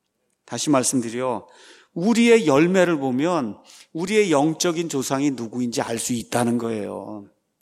다시 말씀드려 우리의 열매를 보면 우리의 영적인 조상이 누구인지 알 수 있다는 거예요.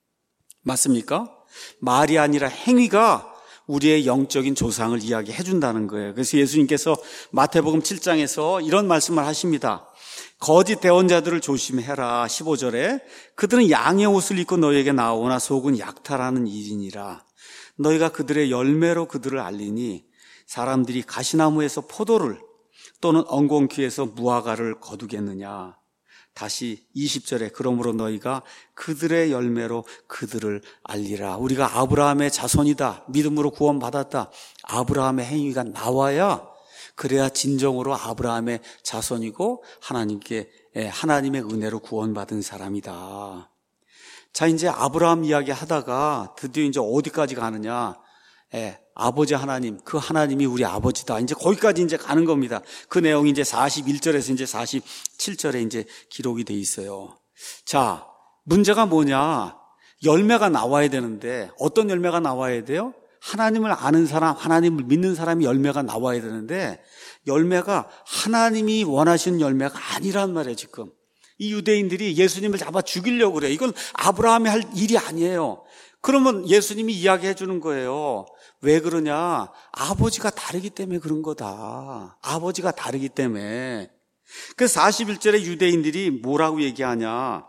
맞습니까? 말이 아니라 행위가 우리의 영적인 조상을 이야기해 준다는 거예요. 그래서 예수님께서 마태복음 칠 장에서 이런 말씀을 하십니다. 거짓 대언자들을 조심해라. 십오 절에 그들은 양의 옷을 입고 너희에게 나오나 속은 약탈하는 일이니라. 너희가 그들의 열매로 그들을 알리니 사람들이 가시나무에서 포도를 또는 엉겅퀴에서 무화과를 거두겠느냐. 다시 이십 절에 그러므로 너희가 그들의 열매로 그들을 알리라. 우리가 아브라함의 자손이다. 믿음으로 구원받았다. 아브라함의 행위가 나와야 그래야 진정으로 아브라함의 자손이고 하나님께 하나님의 은혜로 구원받은 사람이다. 자, 이제 아브라함 이야기 하다가 드디어 이제 어디까지 가느냐? 예, 아버지 하나님, 그 하나님이 우리 아버지다. 이제 거기까지 이제 가는 겁니다. 그 내용이 이제 사십일 절에서 이제 사십칠 절에 이제 기록이 돼 있어요. 자, 문제가 뭐냐? 열매가 나와야 되는데 어떤 열매가 나와야 돼요? 하나님을 아는 사람, 하나님을 믿는 사람이 열매가 나와야 되는데 열매가 하나님이 원하시는 열매가 아니란 말이에요, 지금. 이 유대인들이 예수님을 잡아 죽이려고 그래요. 이건 아브라함이 할 일이 아니에요. 그러면 예수님이 이야기해 주는 거예요. 왜 그러냐? 아버지가 다르기 때문에 그런 거다. 아버지가 다르기 때문에. 그 사십일 절에 유대인들이 뭐라고 얘기하냐?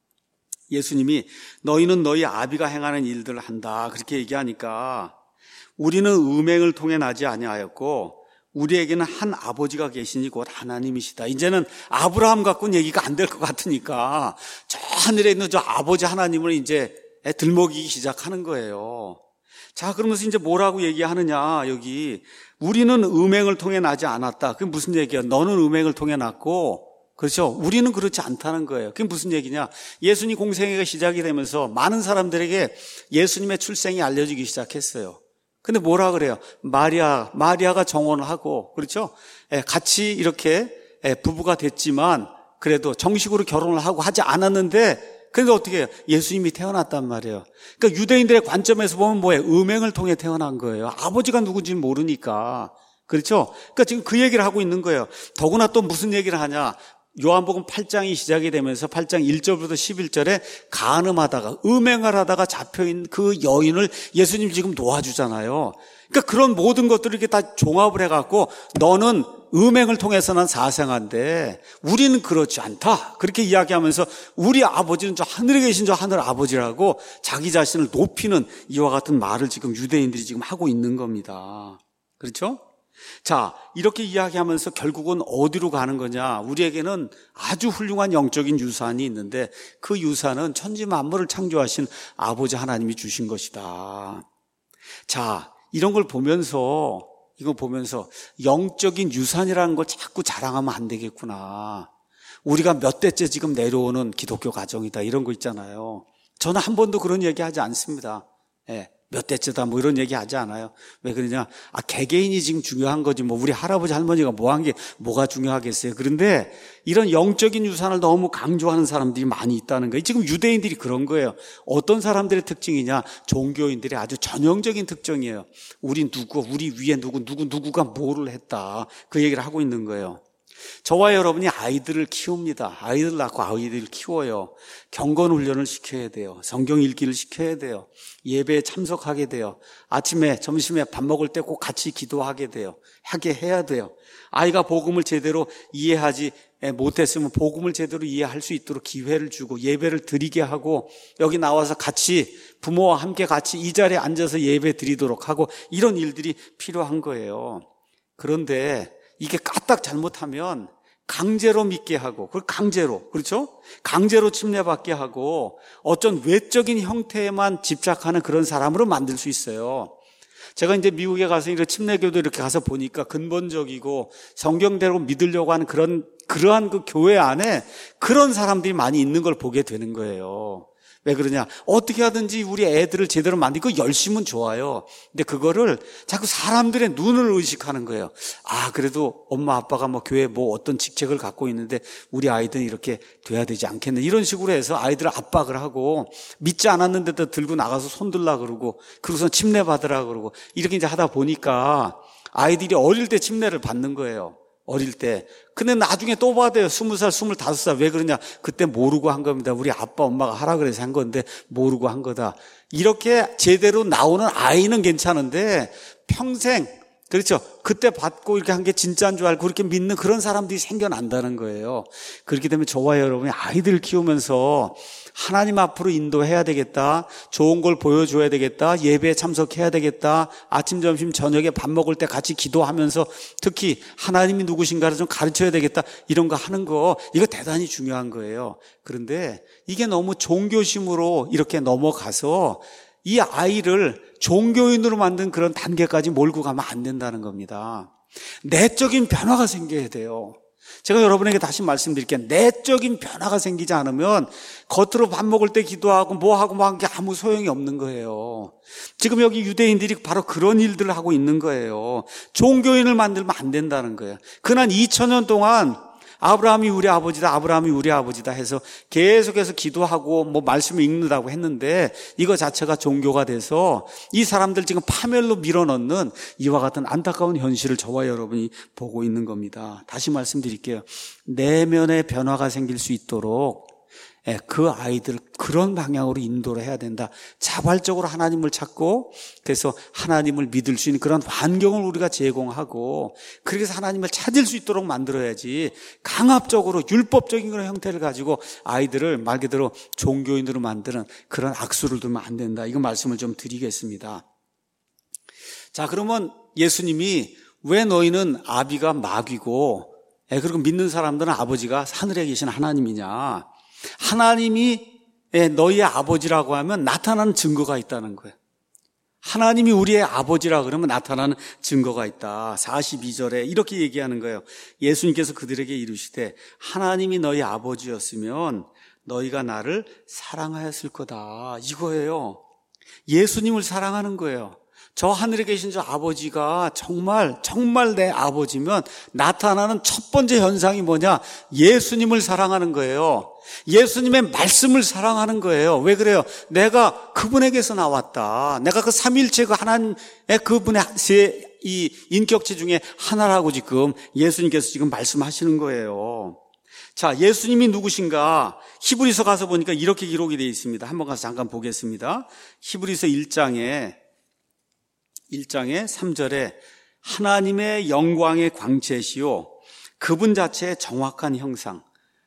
예수님이 너희는 너희 아비가 행하는 일들을 한다. 그렇게 얘기하니까 우리는 음행을 통해 나지 아니하였고 우리에게는 한 아버지가 계시니 곧 하나님이시다. 이제는 아브라함 갖고는 얘기가 안 될 것 같으니까 저 하늘에 있는 저 아버지 하나님을 이제 들먹이기 시작하는 거예요. 자, 그러면서 이제 뭐라고 얘기하느냐, 여기. 우리는 음행을 통해 나지 않았다. 그게 무슨 얘기야? 너는 음행을 통해 났고, 그렇죠? 우리는 그렇지 않다는 거예요. 그게 무슨 얘기냐? 예수님 공생애가 시작이 되면서 많은 사람들에게 예수님의 출생이 알려지기 시작했어요. 근데 뭐라 그래요? 마리아, 마리아가 정혼을 하고, 그렇죠? 같이 이렇게 부부가 됐지만, 그래도 정식으로 결혼을 하고 하지 않았는데, 그런데 어떻게 해요? 예수님이 태어났단 말이에요. 그러니까 유대인들의 관점에서 보면 뭐예요? 음행을 통해 태어난 거예요. 아버지가 누군지 모르니까. 그렇죠? 그러니까 지금 그 얘기를 하고 있는 거예요. 더구나 또 무슨 얘기를 하냐? 요한복음 팔 장이 시작이 되면서 팔 장 일 절부터 십일 절에 간음하다가 음행을 하다가 잡혀있는 그 여인을 예수님 지금 도와주잖아요. 그러니까 그런 모든 것들을 이렇게 다 종합을 해갖고 너는 음행을 통해서 난 사생한데 우리는 그렇지 않다. 그렇게 이야기하면서 우리 아버지는 저 하늘에 계신 저 하늘 아버지라고 자기 자신을 높이는 이와 같은 말을 지금 유대인들이 지금 하고 있는 겁니다. 그렇죠? 자, 이렇게 이야기하면서 결국은 어디로 가는 거냐? 우리에게는 아주 훌륭한 영적인 유산이 있는데 그 유산은 천지 만물을 창조하신 아버지 하나님이 주신 것이다. 자, 이런 걸 보면서 이거 보면서 영적인 유산이라는 걸 자꾸 자랑하면 안 되겠구나. 우리가 몇 대째 지금 내려오는 기독교 가정이다. 이런 거 있잖아요. 저는 한 번도 그런 얘기 하지 않습니다. 예. 몇 대째다 뭐 이런 얘기 하지 않아요. 왜 그러냐? 아, 개개인이 지금 중요한 거지. 뭐 우리 할아버지 할머니가 뭐 한 게 뭐가 중요하겠어요. 그런데 이런 영적인 유산을 너무 강조하는 사람들이 많이 있다는 거예요. 지금 유대인들이 그런 거예요. 어떤 사람들의 특징이냐? 종교인들의 아주 전형적인 특징이에요. 우린 누구, 우리 위에 누구, 누구, 누구가 뭐를 했다. 그 얘기를 하고 있는 거예요. 저와 여러분이 아이들을 키웁니다. 아이들 낳고 아이들을 키워요. 경건 훈련을 시켜야 돼요. 성경 읽기를 시켜야 돼요. 예배에 참석하게 돼요. 아침에 점심에 밥 먹을 때 꼭 같이 기도하게 돼요. 하게 해야 돼요. 아이가 복음을 제대로 이해하지 못했으면 복음을 제대로 이해할 수 있도록 기회를 주고 예배를 드리게 하고 여기 나와서 같이 부모와 함께 같이 이 자리에 앉아서 예배 드리도록 하고 이런 일들이 필요한 거예요. 그런데 이게 까딱 잘못하면 강제로 믿게 하고, 그걸 강제로, 그렇죠? 강제로 침례받게 하고 어떤 외적인 형태에만 집착하는 그런 사람으로 만들 수 있어요. 제가 이제 미국에 가서 이렇게 침례교도 이렇게 가서 보니까 근본적이고 성경대로 믿으려고 하는 그런, 그러한 그 교회 안에 그런 사람들이 많이 있는 걸 보게 되는 거예요. 왜 그러냐? 어떻게 하든지 우리 애들을 제대로 만들고 열심은 좋아요. 근데 그거를 자꾸 사람들의 눈을 의식하는 거예요. 아, 그래도 엄마 아빠가 뭐 교회에 뭐 어떤 직책을 갖고 있는데 우리 아이들은 이렇게 돼야 되지 않겠네. 이런 식으로 해서 아이들을 압박을 하고 믿지 않았는데도 들고 나가서 손들라 그러고 그러고서 침례 받으라 그러고 이렇게 이제 하다 보니까 아이들이 어릴 때 침례를 받는 거예요. 어릴 때. 근데 나중에 또 받아요. 스무 살, 스물다섯 살. 왜 그러냐? 그때 모르고 한 겁니다. 우리 아빠, 엄마가 하라 그래서 한 건데 모르고 한 거다. 이렇게 제대로 나오는 아이는 괜찮은데 평생, 그렇죠? 그때 받고 이렇게 한 게 진짜인 줄 알고 그렇게 믿는 그런 사람들이 생겨난다는 거예요. 그렇게 되면 저와 여러분이 아이들 키우면서 하나님 앞으로 인도해야 되겠다. 좋은 걸 보여줘야 되겠다. 예배에 참석해야 되겠다. 아침, 점심, 저녁에 밥 먹을 때 같이 기도하면서 특히 하나님이 누구신가를 좀 가르쳐야 되겠다. 이런 거 하는 거, 이거 대단히 중요한 거예요. 그런데 이게 너무 종교심으로 이렇게 넘어가서 이 아이를 종교인으로 만든 그런 단계까지 몰고 가면 안 된다는 겁니다. 내적인 변화가 생겨야 돼요. 제가 여러분에게 다시 말씀드릴게요. 내적인 변화가 생기지 않으면 겉으로 밥 먹을 때 기도하고 뭐하고 뭐 한 게 아무 소용이 없는 거예요. 지금 여기 유대인들이 바로 그런 일들을 하고 있는 거예요. 종교인을 만들면 안 된다는 거예요. 그난 이천 년 동안 아브라함이 우리 아버지다, 아브라함이 우리 아버지다 해서 계속해서 기도하고 뭐 말씀을 읽는다고 했는데 이거 자체가 종교가 돼서 이 사람들 지금 파멸로 밀어넣는 이와 같은 안타까운 현실을 저와 여러분이 보고 있는 겁니다. 다시 말씀드릴게요. 내면의 변화가 생길 수 있도록 그 아이들 그런 방향으로 인도를 해야 된다. 자발적으로 하나님을 찾고 그래서 하나님을 믿을 수 있는 그런 환경을 우리가 제공하고 그래서 하나님을 찾을 수 있도록 만들어야지 강압적으로 율법적인 그런 형태를 가지고 아이들을 말 그대로 종교인으로 만드는 그런 악수를 두면 안 된다. 이거 말씀을 좀 드리겠습니다. 자, 그러면 예수님이 왜 너희는 아비가 마귀고 그리고 믿는 사람들은 아버지가 하늘에 계신 하나님이냐? 하나님이 너희의 아버지라고 하면 나타나는 증거가 있다는 거예요. 하나님이 우리의 아버지라 그러면 나타나는 증거가 있다. 사십이 절에 이렇게 얘기하는 거예요. 예수님께서 그들에게 이르시되 하나님이 너희 아버지였으면 너희가 나를 사랑하였을 거다. 이거예요. 예수님을 사랑하는 거예요. 저 하늘에 계신 저 아버지가 정말 정말 내 아버지면 나타나는 첫 번째 현상이 뭐냐? 예수님을 사랑하는 거예요. 예수님의 말씀을 사랑하는 거예요. 왜 그래요? 내가 그분에게서 나왔다. 내가 그 삼위일체 그 하나님의 그분의 세 이 인격체 중에 하나라고 지금 예수님께서 지금 말씀하시는 거예요. 자, 예수님이 누구신가? 히브리서 가서 보니까 이렇게 기록이 되어 있습니다. 한번 가서 잠깐 보겠습니다. 히브리서 일 장에 일 장의 삼 절에 하나님의 영광의 광채시요 그분 자체의 정확한 형상,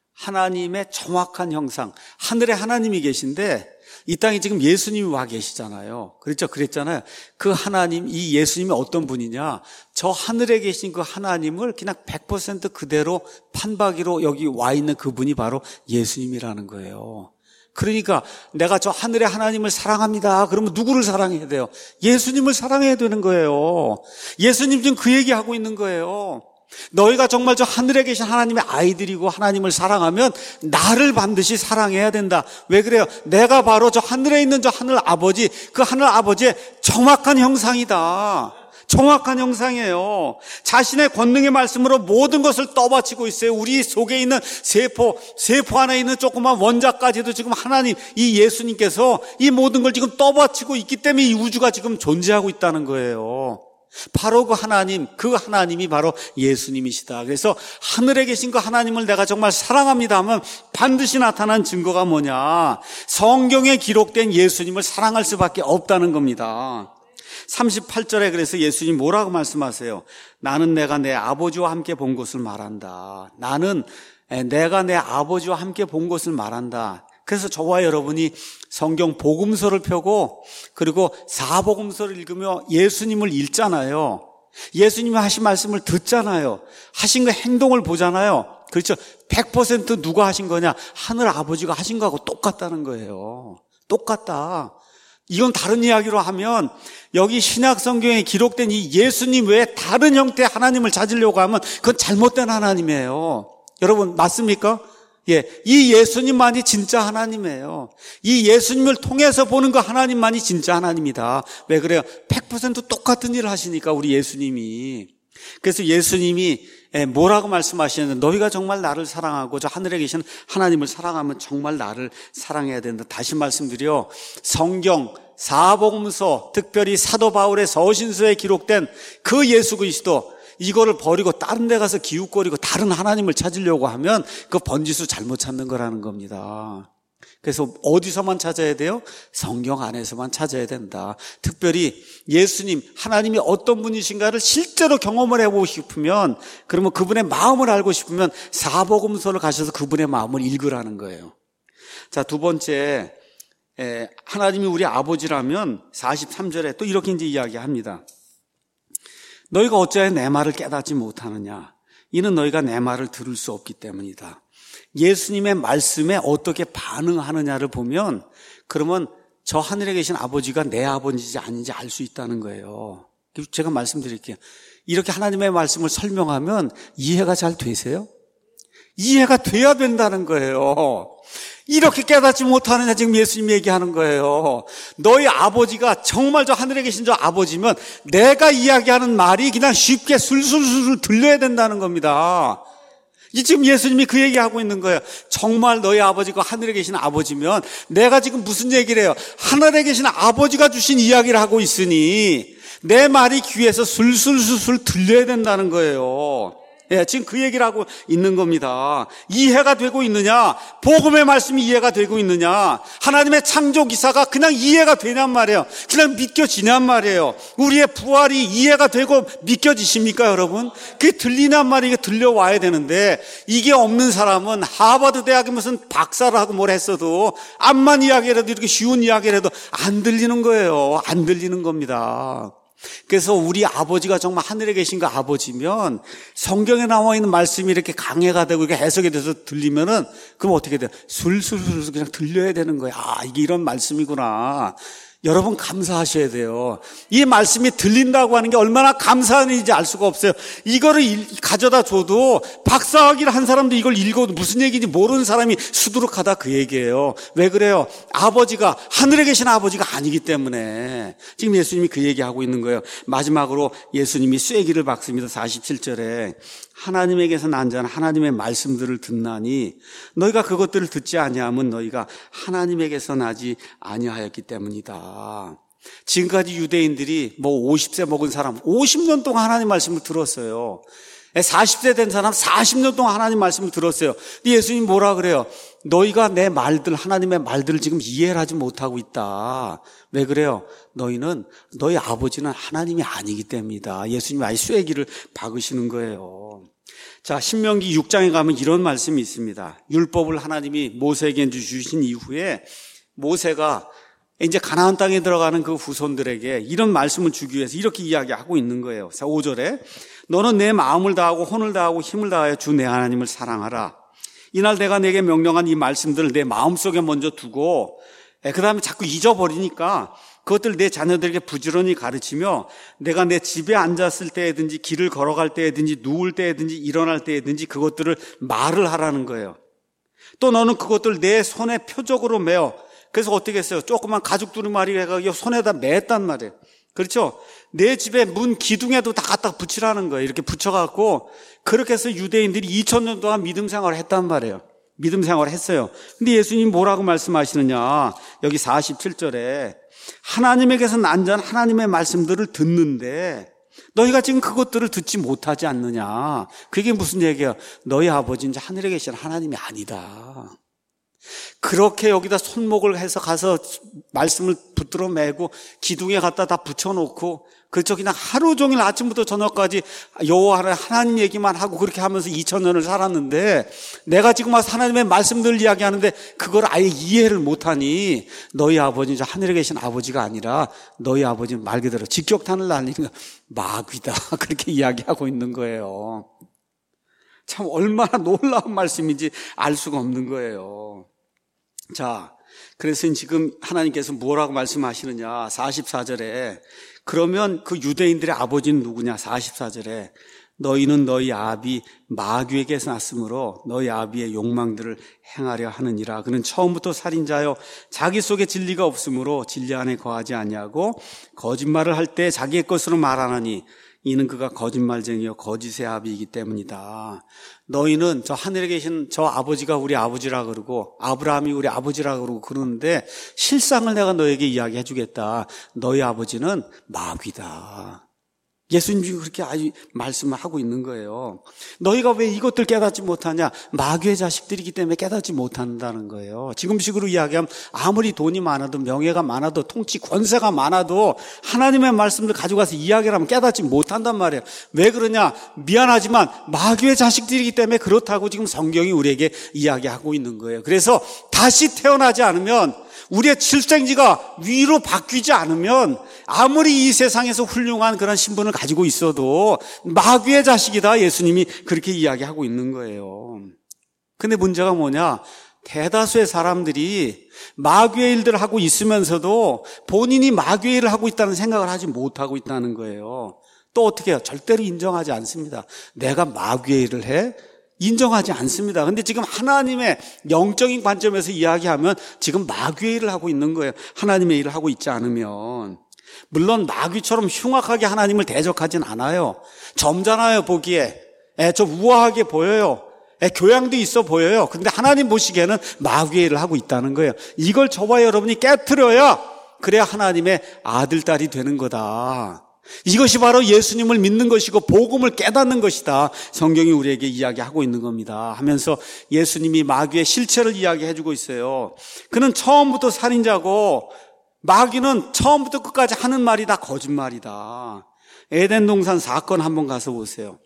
하나님의 정확한 형상, 하늘에 하나님이 계신데 이 땅에 지금 예수님이 와 계시잖아요. 그렇죠? 그랬잖아요. 그 하나님, 이 예수님이 어떤 분이냐? 저 하늘에 계신 그 하나님을 그냥 백 퍼센트 그대로 판박이로 여기 와 있는 그분이 바로 예수님이라는 거예요. 그러니까 내가 저 하늘의 하나님을 사랑합니다. 그러면 누구를 사랑해야 돼요? 예수님을 사랑해야 되는 거예요. 예수님 지금 그 얘기하고 있는 거예요. 너희가 정말 저 하늘에 계신 하나님의 아이들이고 하나님을 사랑하면 나를 반드시 사랑해야 된다. 왜 그래요? 내가 바로 저 하늘에 있는 저 하늘 아버지, 그 하늘 아버지의 정확한 형상이다. 정확한 형상이에요. 자신의 권능의 말씀으로 모든 것을 떠받치고 있어요. 우리 속에 있는 세포, 세포 안에 있는 조그만 원자까지도 지금 하나님, 이 예수님께서 이 모든 걸 지금 떠받치고 있기 때문에 이 우주가 지금 존재하고 있다는 거예요. 바로 그 하나님, 그 하나님이 바로 예수님이시다. 그래서 하늘에 계신 그 하나님을 내가 정말 사랑합니다 하면 반드시 나타난 증거가 뭐냐? 성경에 기록된 예수님을 사랑할 수밖에 없다는 겁니다. 삼십팔 절에 그래서 예수님 뭐라고 말씀하세요? 나는 내가 내 아버지와 함께 본 것을 말한다. 나는 내가 내 아버지와 함께 본 것을 말한다. 그래서 저와 여러분이 성경 복음서를 펴고 그리고 사복음서를 읽으며 예수님을 읽잖아요. 예수님이 하신 말씀을 듣잖아요. 하신 그 행동을 보잖아요. 그렇죠? 백 퍼센트 누가 하신 거냐? 하늘 아버지가 하신 거하고 똑같다는 거예요. 똑같다. 이건 다른 이야기로 하면 여기 신약 성경에 기록된 이 예수님 외에 다른 형태의 하나님을 찾으려고 하면 그건 잘못된 하나님이에요. 여러분 맞습니까? 예, 이 예수님만이 진짜 하나님이에요. 이 예수님을 통해서 보는 그 하나님만이 진짜 하나님이다. 왜 그래요? 백 퍼센트 똑같은 일을 하시니까 우리 예수님이. 그래서 예수님이 뭐라고 말씀하시는데 너희가 정말 나를 사랑하고 저 하늘에 계신 하나님을 사랑하면 정말 나를 사랑해야 된다. 다시 말씀드려 성경 사복음서 특별히 사도 바울의 서신서에 기록된 그 예수 그리스도 이거를 버리고 다른 데 가서 기웃거리고 다른 하나님을 찾으려고 하면 그 번지수 잘못 찾는 거라는 겁니다. 그래서 어디서만 찾아야 돼요? 성경 안에서만 찾아야 된다. 특별히 예수님, 하나님이 어떤 분이신가를 실제로 경험을 해보고 싶으면 그러면 그분의 마음을 알고 싶으면 사복음서를 가셔서 그분의 마음을 읽으라는 거예요. 자, 두 번째, 에, 하나님이 우리 아버지라면 사십삼 절에 또 이렇게 이제 이야기합니다. 너희가 어찌하여 내 말을 깨닫지 못하느냐? 이는 너희가 내 말을 들을 수 없기 때문이다. 예수님의 말씀에 어떻게 반응하느냐를 보면 그러면 저 하늘에 계신 아버지가 내 아버지인지 아닌지 알 수 있다는 거예요. 제가 말씀드릴게요. 이렇게 하나님의 말씀을 설명하면 이해가 잘 되세요? 이해가 돼야 된다는 거예요. 이렇게 깨닫지 못하느냐 지금 예수님이 얘기하는 거예요. 너희 아버지가 정말 저 하늘에 계신 저 아버지면 내가 이야기하는 말이 그냥 쉽게 술술술 들려야 된다는 겁니다. 이 지금 예수님이 그 얘기하고 있는 거예요. 정말 너희 아버지가 하늘에 계신 아버지면 내가 지금 무슨 얘기를 해요? 하늘에 계신 아버지가 주신 이야기를 하고 있으니 내 말이 귀에서 술술술 들려야 된다는 거예요. 예, 지금 그 얘기를 하고 있는 겁니다. 이해가 되고 있느냐? 복음의 말씀이 이해가 되고 있느냐? 하나님의 창조 기사가 그냥 이해가 되냔 말이에요. 그냥 믿겨지냔 말이에요. 우리의 부활이 이해가 되고 믿겨지십니까, 여러분? 그게 들리냔 말이에요. 들려와야 되는데 이게 없는 사람은 하버드 대학에 무슨 박사를 하고 뭘 했어도 암만 이야기를 해도 이렇게 쉬운 이야기를 해도 안 들리는 거예요. 안 들리는 겁니다. 그래서 우리 아버지가 정말 하늘에 계신 그 아버지면 성경에 나와 있는 말씀이 이렇게 강해가 되고 이렇게 해석이 돼서 들리면은 그럼 어떻게 돼요? 술술술 그냥 들려야 되는 거예요. 아, 이게 이런 말씀이구나. 여러분 감사하셔야 돼요. 이 말씀이 들린다고 하는 게 얼마나 감사한 일인지 알 수가 없어요. 이거를 가져다 줘도 박사학위를 한 사람도 이걸 읽어도 무슨 얘기인지 모르는 사람이 수두룩하다 그 얘기예요. 왜 그래요? 아버지가 하늘에 계신 아버지가 아니기 때문에 지금 예수님이 그 얘기하고 있는 거예요. 마지막으로 예수님이 쐐기를 박습니다. 사십칠 절에 하나님에게서 난 자는 하나님의 말씀들을 듣나니 너희가 그것들을 듣지 아니하면 너희가 하나님에게서 나지 아니하였기 때문이다. 지금까지 유대인들이 뭐 오십 세 먹은 사람 오십 년 동안 하나님 말씀을 들었어요. 사십 세 된 사람 사십 년 동안 하나님 말씀을 들었어요. 근데 예수님 뭐라 그래요? 너희가 내 말들, 하나님의 말들을 지금 이해를 하지 못하고 있다. 왜 그래요? 너희는, 너희 아버지는 하나님이 아니기 때문이다. 예수님이 아예 쐐기를 박으시는 거예요. 자, 신명기 육 장에 가면 이런 말씀이 있습니다. 율법을 하나님이 모세에게 주신 이후에 모세가 이제 가나안 땅에 들어가는 그 후손들에게 이런 말씀을 주기 위해서 이렇게 이야기하고 있는 거예요. 자, 오 절에 너는 내 마음을 다하고 혼을 다하고 힘을 다하여 주 내 하나님을 사랑하라. 이날 내가 내게 명령한 이 말씀들을 내 마음속에 먼저 두고 그 다음에 자꾸 잊어버리니까 그것들 내 자녀들에게 부지런히 가르치며 내가 내 집에 앉았을 때든지 길을 걸어갈 때든지 누울 때든지 일어날 때든지 그것들을 말을 하라는 거예요. 또 너는 그것들 내 손에 표적으로 매어. 그래서 어떻게 했어요? 조그만 가죽 두루마리 해가지고 손에다 맸단 말이에요. 그렇죠? 내 집에 문 기둥에도 다 갖다 붙이라는 거예요. 이렇게 붙여갖고 그렇게 해서 유대인들이 이천 년 동안 믿음 생활을 했단 말이에요. 믿음 생활을 했어요. 근데 예수님 뭐라고 말씀하시느냐? 여기 사십칠 절에 하나님에게서 난 자는 하나님의 말씀들을 듣는데 너희가 지금 그것들을 듣지 못하지 않느냐? 그게 무슨 얘기야? 너희 아버지는 하늘에 계신 하나님이 아니다. 그렇게 여기다 손목을 해서 가서 말씀을 붙들어 매고 기둥에 갖다 다 붙여놓고 그렇죠. 그냥 하루 종일 아침부터 저녁까지 여호와 하나님 얘기만 하고 그렇게 하면서 이천 년을 살았는데 내가 지금 와서 하나님의 말씀들을 이야기하는데 그걸 아예 이해를 못하니 너희 아버지는 하늘에 계신 아버지가 아니라 너희 아버지는 말 그대로 직격탄을 날리는 마귀다. 그렇게 이야기하고 있는 거예요. 참 얼마나 놀라운 말씀인지 알 수가 없는 거예요. 자, 그래서 지금 하나님께서 뭐라고 말씀하시느냐? 사십사 절에 그러면 그 유대인들의 아버지는 누구냐? 사십사 절에 너희는 너희 아비 마귀에게서 났으므로 너희 아비의 욕망들을 행하려 하느니라. 그는 처음부터 살인자요 자기 속에 진리가 없으므로 진리 안에 거하지 아니하고 거짓말을 할 때 자기의 것으로 말하나니 이는 그가 거짓말쟁이요 거짓의 아비이기 때문이다. 너희는 저 하늘에 계신 저 아버지가 우리 아버지라 그러고 아브라함이 우리 아버지라 그러고 그러는데 실상을 내가 너에게 이야기해 주겠다. 너희 아버지는 마귀다. 예수님이 그렇게 아주 말씀을 하고 있는 거예요. 너희가 왜 이것들 깨닫지 못하냐? 마귀의 자식들이기 때문에 깨닫지 못한다는 거예요. 지금식으로 이야기하면 아무리 돈이 많아도 명예가 많아도 통치 권세가 많아도 하나님의 말씀을 가져가서 이야기를 하면 깨닫지 못한단 말이에요. 왜 그러냐? 미안하지만 마귀의 자식들이기 때문에 그렇다고 지금 성경이 우리에게 이야기하고 있는 거예요. 그래서 다시 태어나지 않으면 우리의 출생지가 위로 바뀌지 않으면 아무리 이 세상에서 훌륭한 그런 신분을 가지고 있어도 마귀의 자식이다. 예수님이 그렇게 이야기하고 있는 거예요. 근데 문제가 뭐냐? 대다수의 사람들이 마귀의 일들을 하고 있으면서도 본인이 마귀의 일을 하고 있다는 생각을 하지 못하고 있다는 거예요. 또 어떻게 해요? 절대로 인정하지 않습니다. 내가 마귀의 일을 해? 인정하지 않습니다. 근데 지금 하나님의 영적인 관점에서 이야기하면 지금 마귀의 일을 하고 있는 거예요. 하나님의 일을 하고 있지 않으면. 물론 마귀처럼 흉악하게 하나님을 대적하진 않아요. 점잖아요, 보기에. 에, 좀 우아하게 보여요. 에, 교양도 있어 보여요. 근데 하나님 보시기에는 마귀의 일을 하고 있다는 거예요. 이걸 저와 여러분이 깨트려야 그래야 하나님의 아들, 딸이 되는 거다. 이것이 바로 예수님을 믿는 것이고 복음을 깨닫는 것이다. 성경이 우리에게 이야기하고 있는 겁니다. 하면서 예수님이 마귀의 실체를 이야기해주고 있어요. 그는 처음부터 살인자고 마귀는 처음부터 끝까지 하는 말이 다 거짓말이다. 에덴 동산 사건 한번 가서 보세요.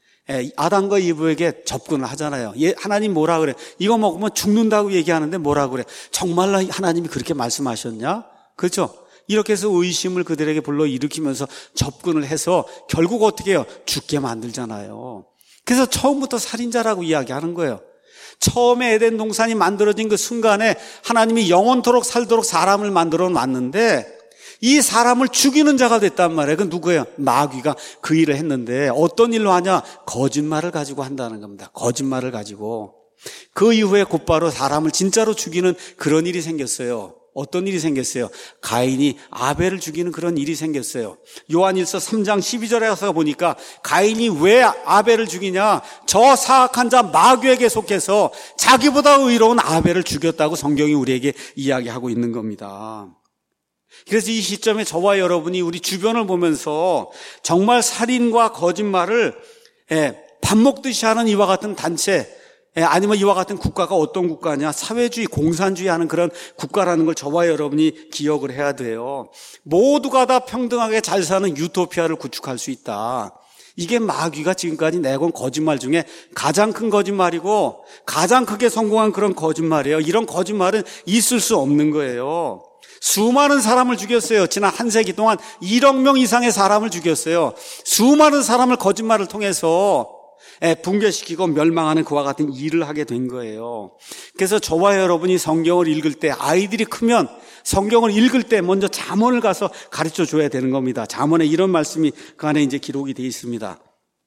아담과 이브에게 접근을 하잖아요. 하나님 뭐라 그래? 이거 먹으면 죽는다고 얘기하는데 뭐라 그래? 정말로 하나님이 그렇게 말씀하셨냐? 그렇죠? 이렇게 해서 의심을 그들에게 불러일으키면서 접근을 해서 결국 어떻게 해요? 죽게 만들잖아요. 그래서 처음부터 살인자라고 이야기하는 거예요. 처음에 에덴 동산이 만들어진 그 순간에 하나님이 영원토록 살도록 사람을 만들어 놨는데 이 사람을 죽이는 자가 됐단 말이에요. 그 누구예요? 마귀가 그 일을 했는데 어떤 일로 하냐? 거짓말을 가지고 한다는 겁니다. 거짓말을 가지고. 그 이후에 곧바로 사람을 진짜로 죽이는 그런 일이 생겼어요. 어떤 일이 생겼어요? 가인이 아벨을 죽이는 그런 일이 생겼어요. 요한일서 삼 장 십이 절에 가서 보니까 가인이 왜 아벨을 죽이냐? 저 사악한 자 마귀에게 속해서 자기보다 의로운 아벨을 죽였다고 성경이 우리에게 이야기하고 있는 겁니다. 그래서 이 시점에 저와 여러분이 우리 주변을 보면서 정말 살인과 거짓말을 밥 먹듯이 하는 이와 같은 단체, 아니면 이와 같은 국가가 어떤 국가냐? 사회주의, 공산주의 하는 그런 국가라는 걸 저와 여러분이 기억을 해야 돼요. 모두가 다 평등하게 잘 사는 유토피아를 구축할 수 있다. 이게 마귀가 지금까지 내건 거짓말 중에 가장 큰 거짓말이고 가장 크게 성공한 그런 거짓말이에요. 이런 거짓말은 있을 수 없는 거예요. 수많은 사람을 죽였어요. 지난 한 세기 동안 일억 명 이상의 사람을 죽였어요. 수많은 사람을 거짓말을 통해서 붕괴시키고 멸망하는 그와 같은 일을 하게 된 거예요. 그래서 저와 여러분이 성경을 읽을 때, 아이들이 크면 성경을 읽을 때 먼저 잠언을 가서 가르쳐 줘야 되는 겁니다. 잠언에 이런 말씀이 그 안에 이제 기록이 되어 있습니다.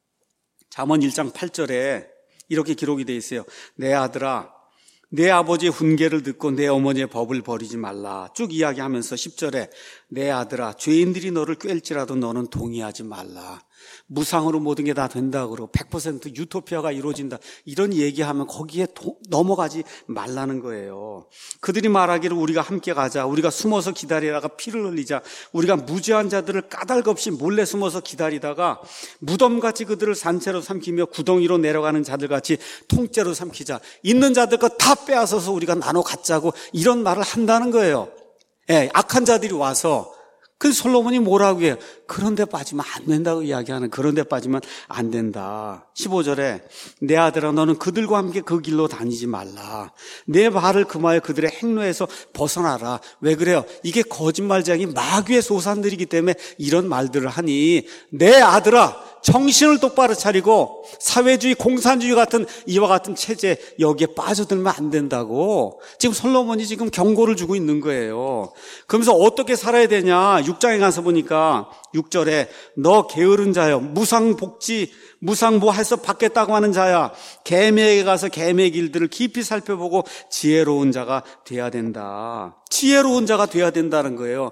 잠언 일 장 팔 절에 이렇게 기록이 되어 있어요. 내 아들아, 내 아버지의 훈계를 듣고 내 어머니의 법을 버리지 말라. 쭉 이야기하면서 십 절에 내 아들아, 죄인들이 너를 꿰일지라도 너는 동의하지 말라. 무상으로 모든 게 다 된다 그러고 백 퍼센트 유토피아가 이루어진다, 이런 얘기하면 거기에 도, 넘어가지 말라는 거예요. 그들이 말하기를 우리가 함께 가자, 우리가 숨어서 기다리다가 피를 흘리자, 우리가 무죄한 자들을 까닭없이 몰래 숨어서 기다리다가 무덤같이 그들을 산채로 삼키며 구덩이로 내려가는 자들같이 통째로 삼키자, 있는 자들 거 다 빼앗아서 우리가 나눠 갖자고 이런 말을 한다는 거예요. 예, 악한 자들이 와서. 그 솔로몬이 뭐라고 해요? 그런 데 빠지면 안 된다고 이야기하는, 그런 데 빠지면 안 된다. 십오 절에 내 아들아, 너는 그들과 함께 그 길로 다니지 말라. 내 발을 금하여 그들의 행로에서 벗어나라. 왜 그래요? 이게 거짓말쟁이 마귀의 소산들이기 때문에 이런 말들을 하니, 내 아들아, 정신을 똑바로 차리고 사회주의, 공산주의 같은 이와 같은 체제, 여기에 빠져들면 안 된다고 지금 솔로몬이 지금 경고를 주고 있는 거예요. 그러면서 어떻게 살아야 되냐? 육 장에 가서 보니까 육 절에 너 게으른 자여, 무상복지, 무상보해서 받겠다고 하는 자야, 계매에 가서 계매 길들을 깊이 살펴보고 지혜로운 자가 돼야 된다. 지혜로운 자가 돼야 된다는 거예요.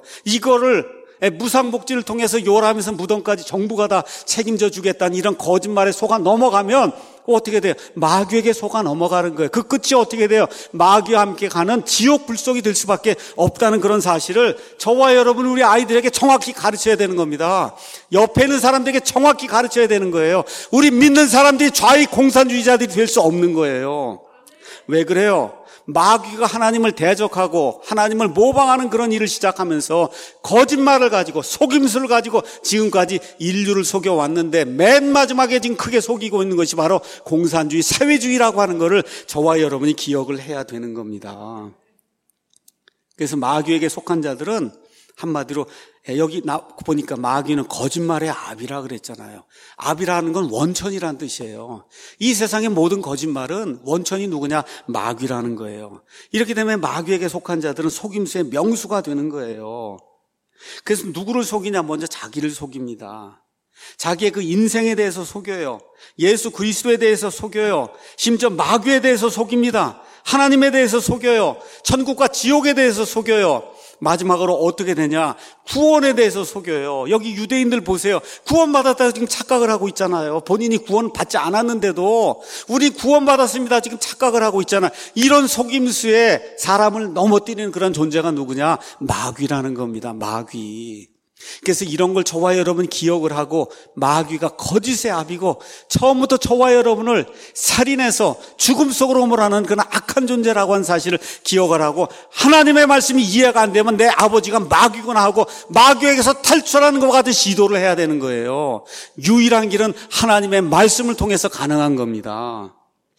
이거를 무상복지를 통해서 요람에서 무덤까지 정부가 다 책임져 주겠다는 이런 거짓말에 속아 넘어가면 어떻게 돼요? 마귀에게 속아 넘어가는 거예요. 그 끝이 어떻게 돼요? 마귀와 함께 가는 지옥 불속이 될 수밖에 없다는 그런 사실을 저와 여러분, 우리 아이들에게 정확히 가르쳐야 되는 겁니다. 옆에 있는 사람들에게 정확히 가르쳐야 되는 거예요. 우리 믿는 사람들이 좌익 공산주의자들이 될 수 없는 거예요. 왜 그래요? 마귀가 하나님을 대적하고 하나님을 모방하는 그런 일을 시작하면서 거짓말을 가지고 속임수를 가지고 지금까지 인류를 속여왔는데, 맨 마지막에 지금 크게 속이고 있는 것이 바로 공산주의, 사회주의라고 하는 것을 저와 여러분이 기억을 해야 되는 겁니다. 그래서 마귀에게 속한 자들은 한마디로, 여기 나 보니까 마귀는 거짓말의 압이라 그랬잖아요. 압이라는 건 원천이라는 뜻이에요. 이 세상의 모든 거짓말은 원천이 누구냐? 마귀라는 거예요. 이렇게 되면 마귀에게 속한 자들은 속임수의 명수가 되는 거예요. 그래서 누구를 속이냐? 먼저 자기를 속입니다. 자기의 그 인생에 대해서 속여요. 예수 그리스도에 대해서 속여요. 심지어 마귀에 대해서 속입니다. 하나님에 대해서 속여요. 천국과 지옥에 대해서 속여요. 마지막으로 어떻게 되냐? 구원에 대해서 속여요. 여기 유대인들 보세요. 구원받았다고 지금 착각을 하고 있잖아요. 본인이 구원 받지 않았는데도 우리 구원받았습니다, 지금 착각을 하고 있잖아요. 이런 속임수에 사람을 넘어뜨리는 그런 존재가 누구냐? 마귀라는 겁니다. 마귀. 그래서 이런 걸 저와 여러분 기억을 하고, 마귀가 거짓의 압이고 처음부터 저와 여러분을 살인해서 죽음 속으로 몰아넣는 그런 악한 존재라고 하는 사실을 기억을 하고, 하나님의 말씀이 이해가 안 되면 내 아버지가 마귀구나 하고 마귀에게서 탈출하는 것과 같은 시도를 해야 되는 거예요. 유일한 길은 하나님의 말씀을 통해서 가능한 겁니다.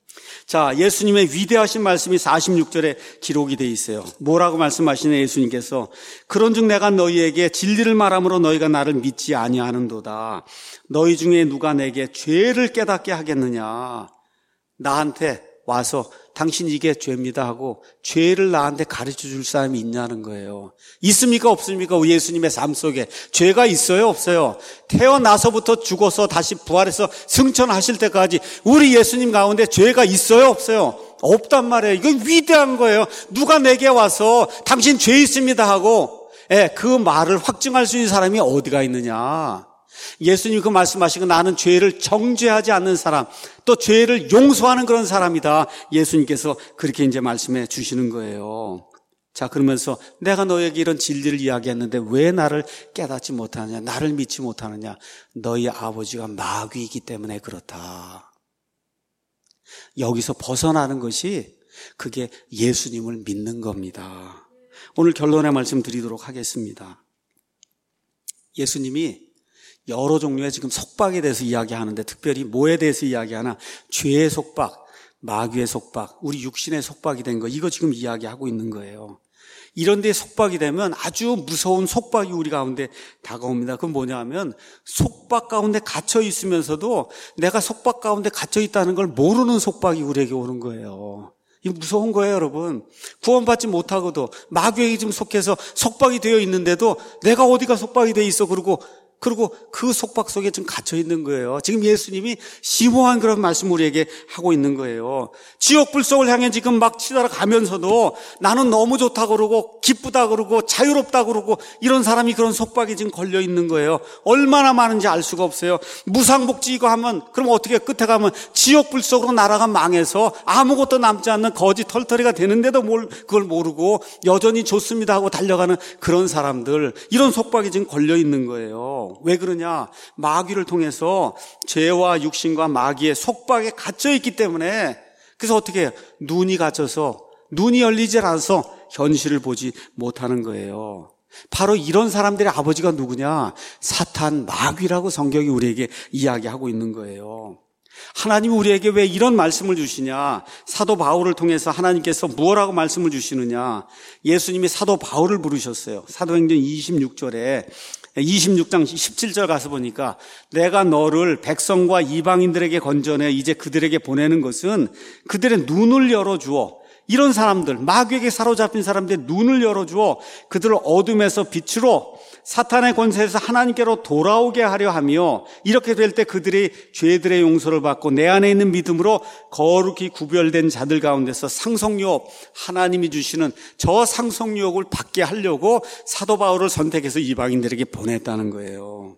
자, 예수님의 위대하신 말씀이 사십육 절에 기록이 되어 있어요. 뭐라고 말씀하시는 예수님께서 그런즉 내가 너희에게 진리를 말함으로 너희가 나를 믿지 아니하는도다. 너희 중에 누가 내게 죄를 깨닫게 하겠느냐. 나한테 와서 당신 이게 죄입니다 하고 죄를 나한테 가르쳐 줄 사람이 있냐는 거예요. 있습니까 없습니까? 예수님의 삶 속에 죄가 있어요 없어요? 태어나서부터 죽어서 다시 부활해서 승천하실 때까지 우리 예수님 가운데 죄가 있어요 없어요? 없단 말이에요. 이건 위대한 거예요. 누가 내게 와서 당신 죄 있습니다 하고 예, 그 말을 확증할 수 있는 사람이 어디가 있느냐. 예수님이 그 말씀하시고 나는 죄를 정죄하지 않는 사람, 또 죄를 용서하는 그런 사람이다. 예수님께서 그렇게 이제 말씀해 주시는 거예요. 자, 그러면서 내가 너에게 이런 진리를 이야기했는데 왜 나를 깨닫지 못하느냐, 나를 믿지 못하느냐. 너희 아버지가 마귀이기 때문에 그렇다. 여기서 벗어나는 것이 그게 예수님을 믿는 겁니다. 오늘 결론의 말씀 드리도록 하겠습니다. 예수님이 여러 종류의 지금 속박에 대해서 이야기하는데 특별히 뭐에 대해서 이야기하나? 죄의 속박, 마귀의 속박, 우리 육신의 속박이 된 거, 이거 지금 이야기하고 있는 거예요. 이런 데 속박이 되면 아주 무서운 속박이 우리 가운데 다가옵니다. 그건 뭐냐 하면 속박 가운데 갇혀 있으면서도 내가 속박 가운데 갇혀 있다는 걸 모르는 속박이 우리에게 오는 거예요. 이거 무서운 거예요, 여러분. 구원받지 못하고도 마귀에게 지금 속해서 속박이 되어 있는데도 내가 어디가 속박이 되어 있어 그러고 그리고 그 속박 속에 좀 갇혀 있는 거예요. 지금 예수님이 심오한 그런 말씀을 우리에게 하고 있는 거예요. 지옥 불속을 향해 지금 막 치달아가면서도 나는 너무 좋다 그러고 기쁘다 그러고 자유롭다 그러고 이런 사람이 그런 속박이 지금 걸려 있는 거예요. 얼마나 많은지 알 수가 없어요. 무상복지 이거 하면 그럼 어떻게 끝에 가면 지옥 불속으로 나라가 망해서 아무것도 남지 않는 거지 털터리가 되는데도 뭘 그걸 모르고 여전히 좋습니다 하고 달려가는 그런 사람들, 이런 속박이 지금 걸려 있는 거예요. 왜 그러냐? 마귀를 통해서 죄와 육신과 마귀의 속박에 갇혀 있기 때문에. 그래서 어떻게 해요? 눈이 갇혀서 눈이 열리지 않아서 현실을 보지 못하는 거예요. 바로 이런 사람들의 아버지가 누구냐? 사탄, 마귀라고 성경이 우리에게 이야기하고 있는 거예요. 하나님이 우리에게 왜 이런 말씀을 주시냐? 사도 바울을 통해서 하나님께서 무엇라고 말씀을 주시느냐? 예수님이 사도 바울을 부르셨어요. 사도행전 이십육 절에 이십육 장 십칠 절 가서 보니까 내가 너를 백성과 이방인들에게 건져내 이제 그들에게 보내는 것은 그들의 눈을 열어주어, 이런 사람들, 마귀에게 사로잡힌 사람들의 눈을 열어주어 그들을 어둠에서 빛으로 사탄의 권세에서 하나님께로 돌아오게 하려 하며, 이렇게 될 때 그들이 죄들의 용서를 받고 내 안에 있는 믿음으로 거룩히 구별된 자들 가운데서 상속유업, 하나님이 주시는 저 상속유업을 받게 하려고 사도 바울을 선택해서 이방인들에게 보냈다는 거예요.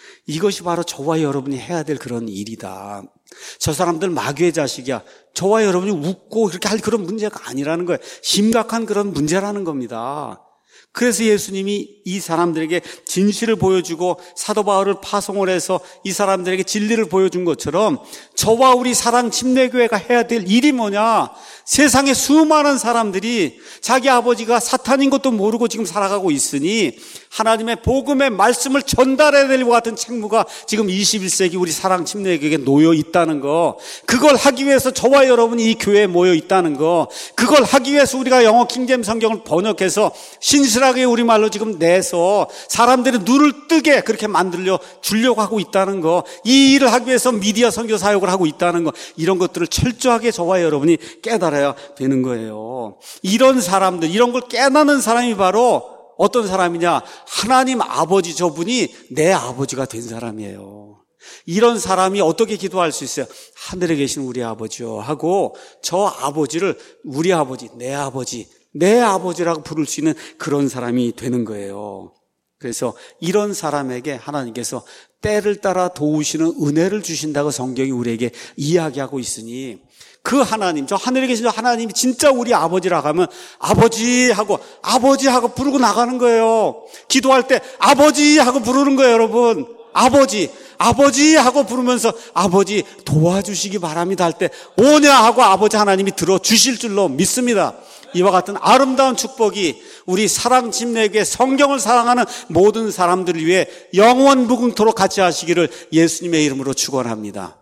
이것이 바로 저와 여러분이 해야 될 그런 일이다. 저 사람들 마귀의 자식이야. 저와 여러분이 웃고 그렇게 할 그런 문제가 아니라는 거예요. 심각한 그런 문제라는 겁니다. 그래서 예수님이 이 사람들에게 진실을 보여주고 사도 바울을 파송을 해서 이 사람들에게 진리를 보여준 것처럼 저와 우리 사랑 침례교회가 해야 될 일이 뭐냐? 세상에 수많은 사람들이 자기 아버지가 사탄인 것도 모르고 지금 살아가고 있으니 하나님의 복음의 말씀을 전달해야 될 것 같은 책무가 지금 이십일 세기 우리 사랑 침례교회에 놓여 있다는 거, 그걸 하기 위해서 저와 여러분이 이 교회에 모여 있다는 거, 그걸 하기 위해서 우리가 영어 킹제임 성경을 번역해서 신실하게 우리말로 지금 내서 사람들의 눈을 뜨게 그렇게 만들려 주려고 하고 있다는 거, 이 일을 하기 위해서 미디어 선교 사역을 하고 있다는 거, 이런 것들을 철저하게 저와 여러분이 깨달아야 되는 거예요. 이런 사람들, 이런 걸 깨닫는 사람이 바로 어떤 사람이냐? 하나님 아버지, 저분이 내 아버지가 된 사람이에요. 이런 사람이 어떻게 기도할 수 있어요? 하늘에 계신 우리 아버지요 하고 저 아버지를 우리 아버지, 내 아버지, 내 아버지라고 부를 수 있는 그런 사람이 되는 거예요. 그래서 이런 사람에게 하나님께서 때를 따라 도우시는 은혜를 주신다고 성경이 우리에게 이야기하고 있으니, 그 하나님, 저 하늘에 계신 하나님이 진짜 우리 아버지라고 하면 아버지 하고 아버지 하고 부르고 나가는 거예요. 기도할 때 아버지 하고 부르는 거예요, 여러분. 아버지, 아버지 하고 부르면서 아버지 도와주시기 바랍니다 할 때 오냐 하고 아버지 하나님이 들어주실 줄로 믿습니다. 이와 같은 아름다운 축복이 우리 사랑 침례교회 성경을 사랑하는 모든 사람들을 위해 영원 무궁토록 같이 하시기를 예수님의 이름으로 축원합니다.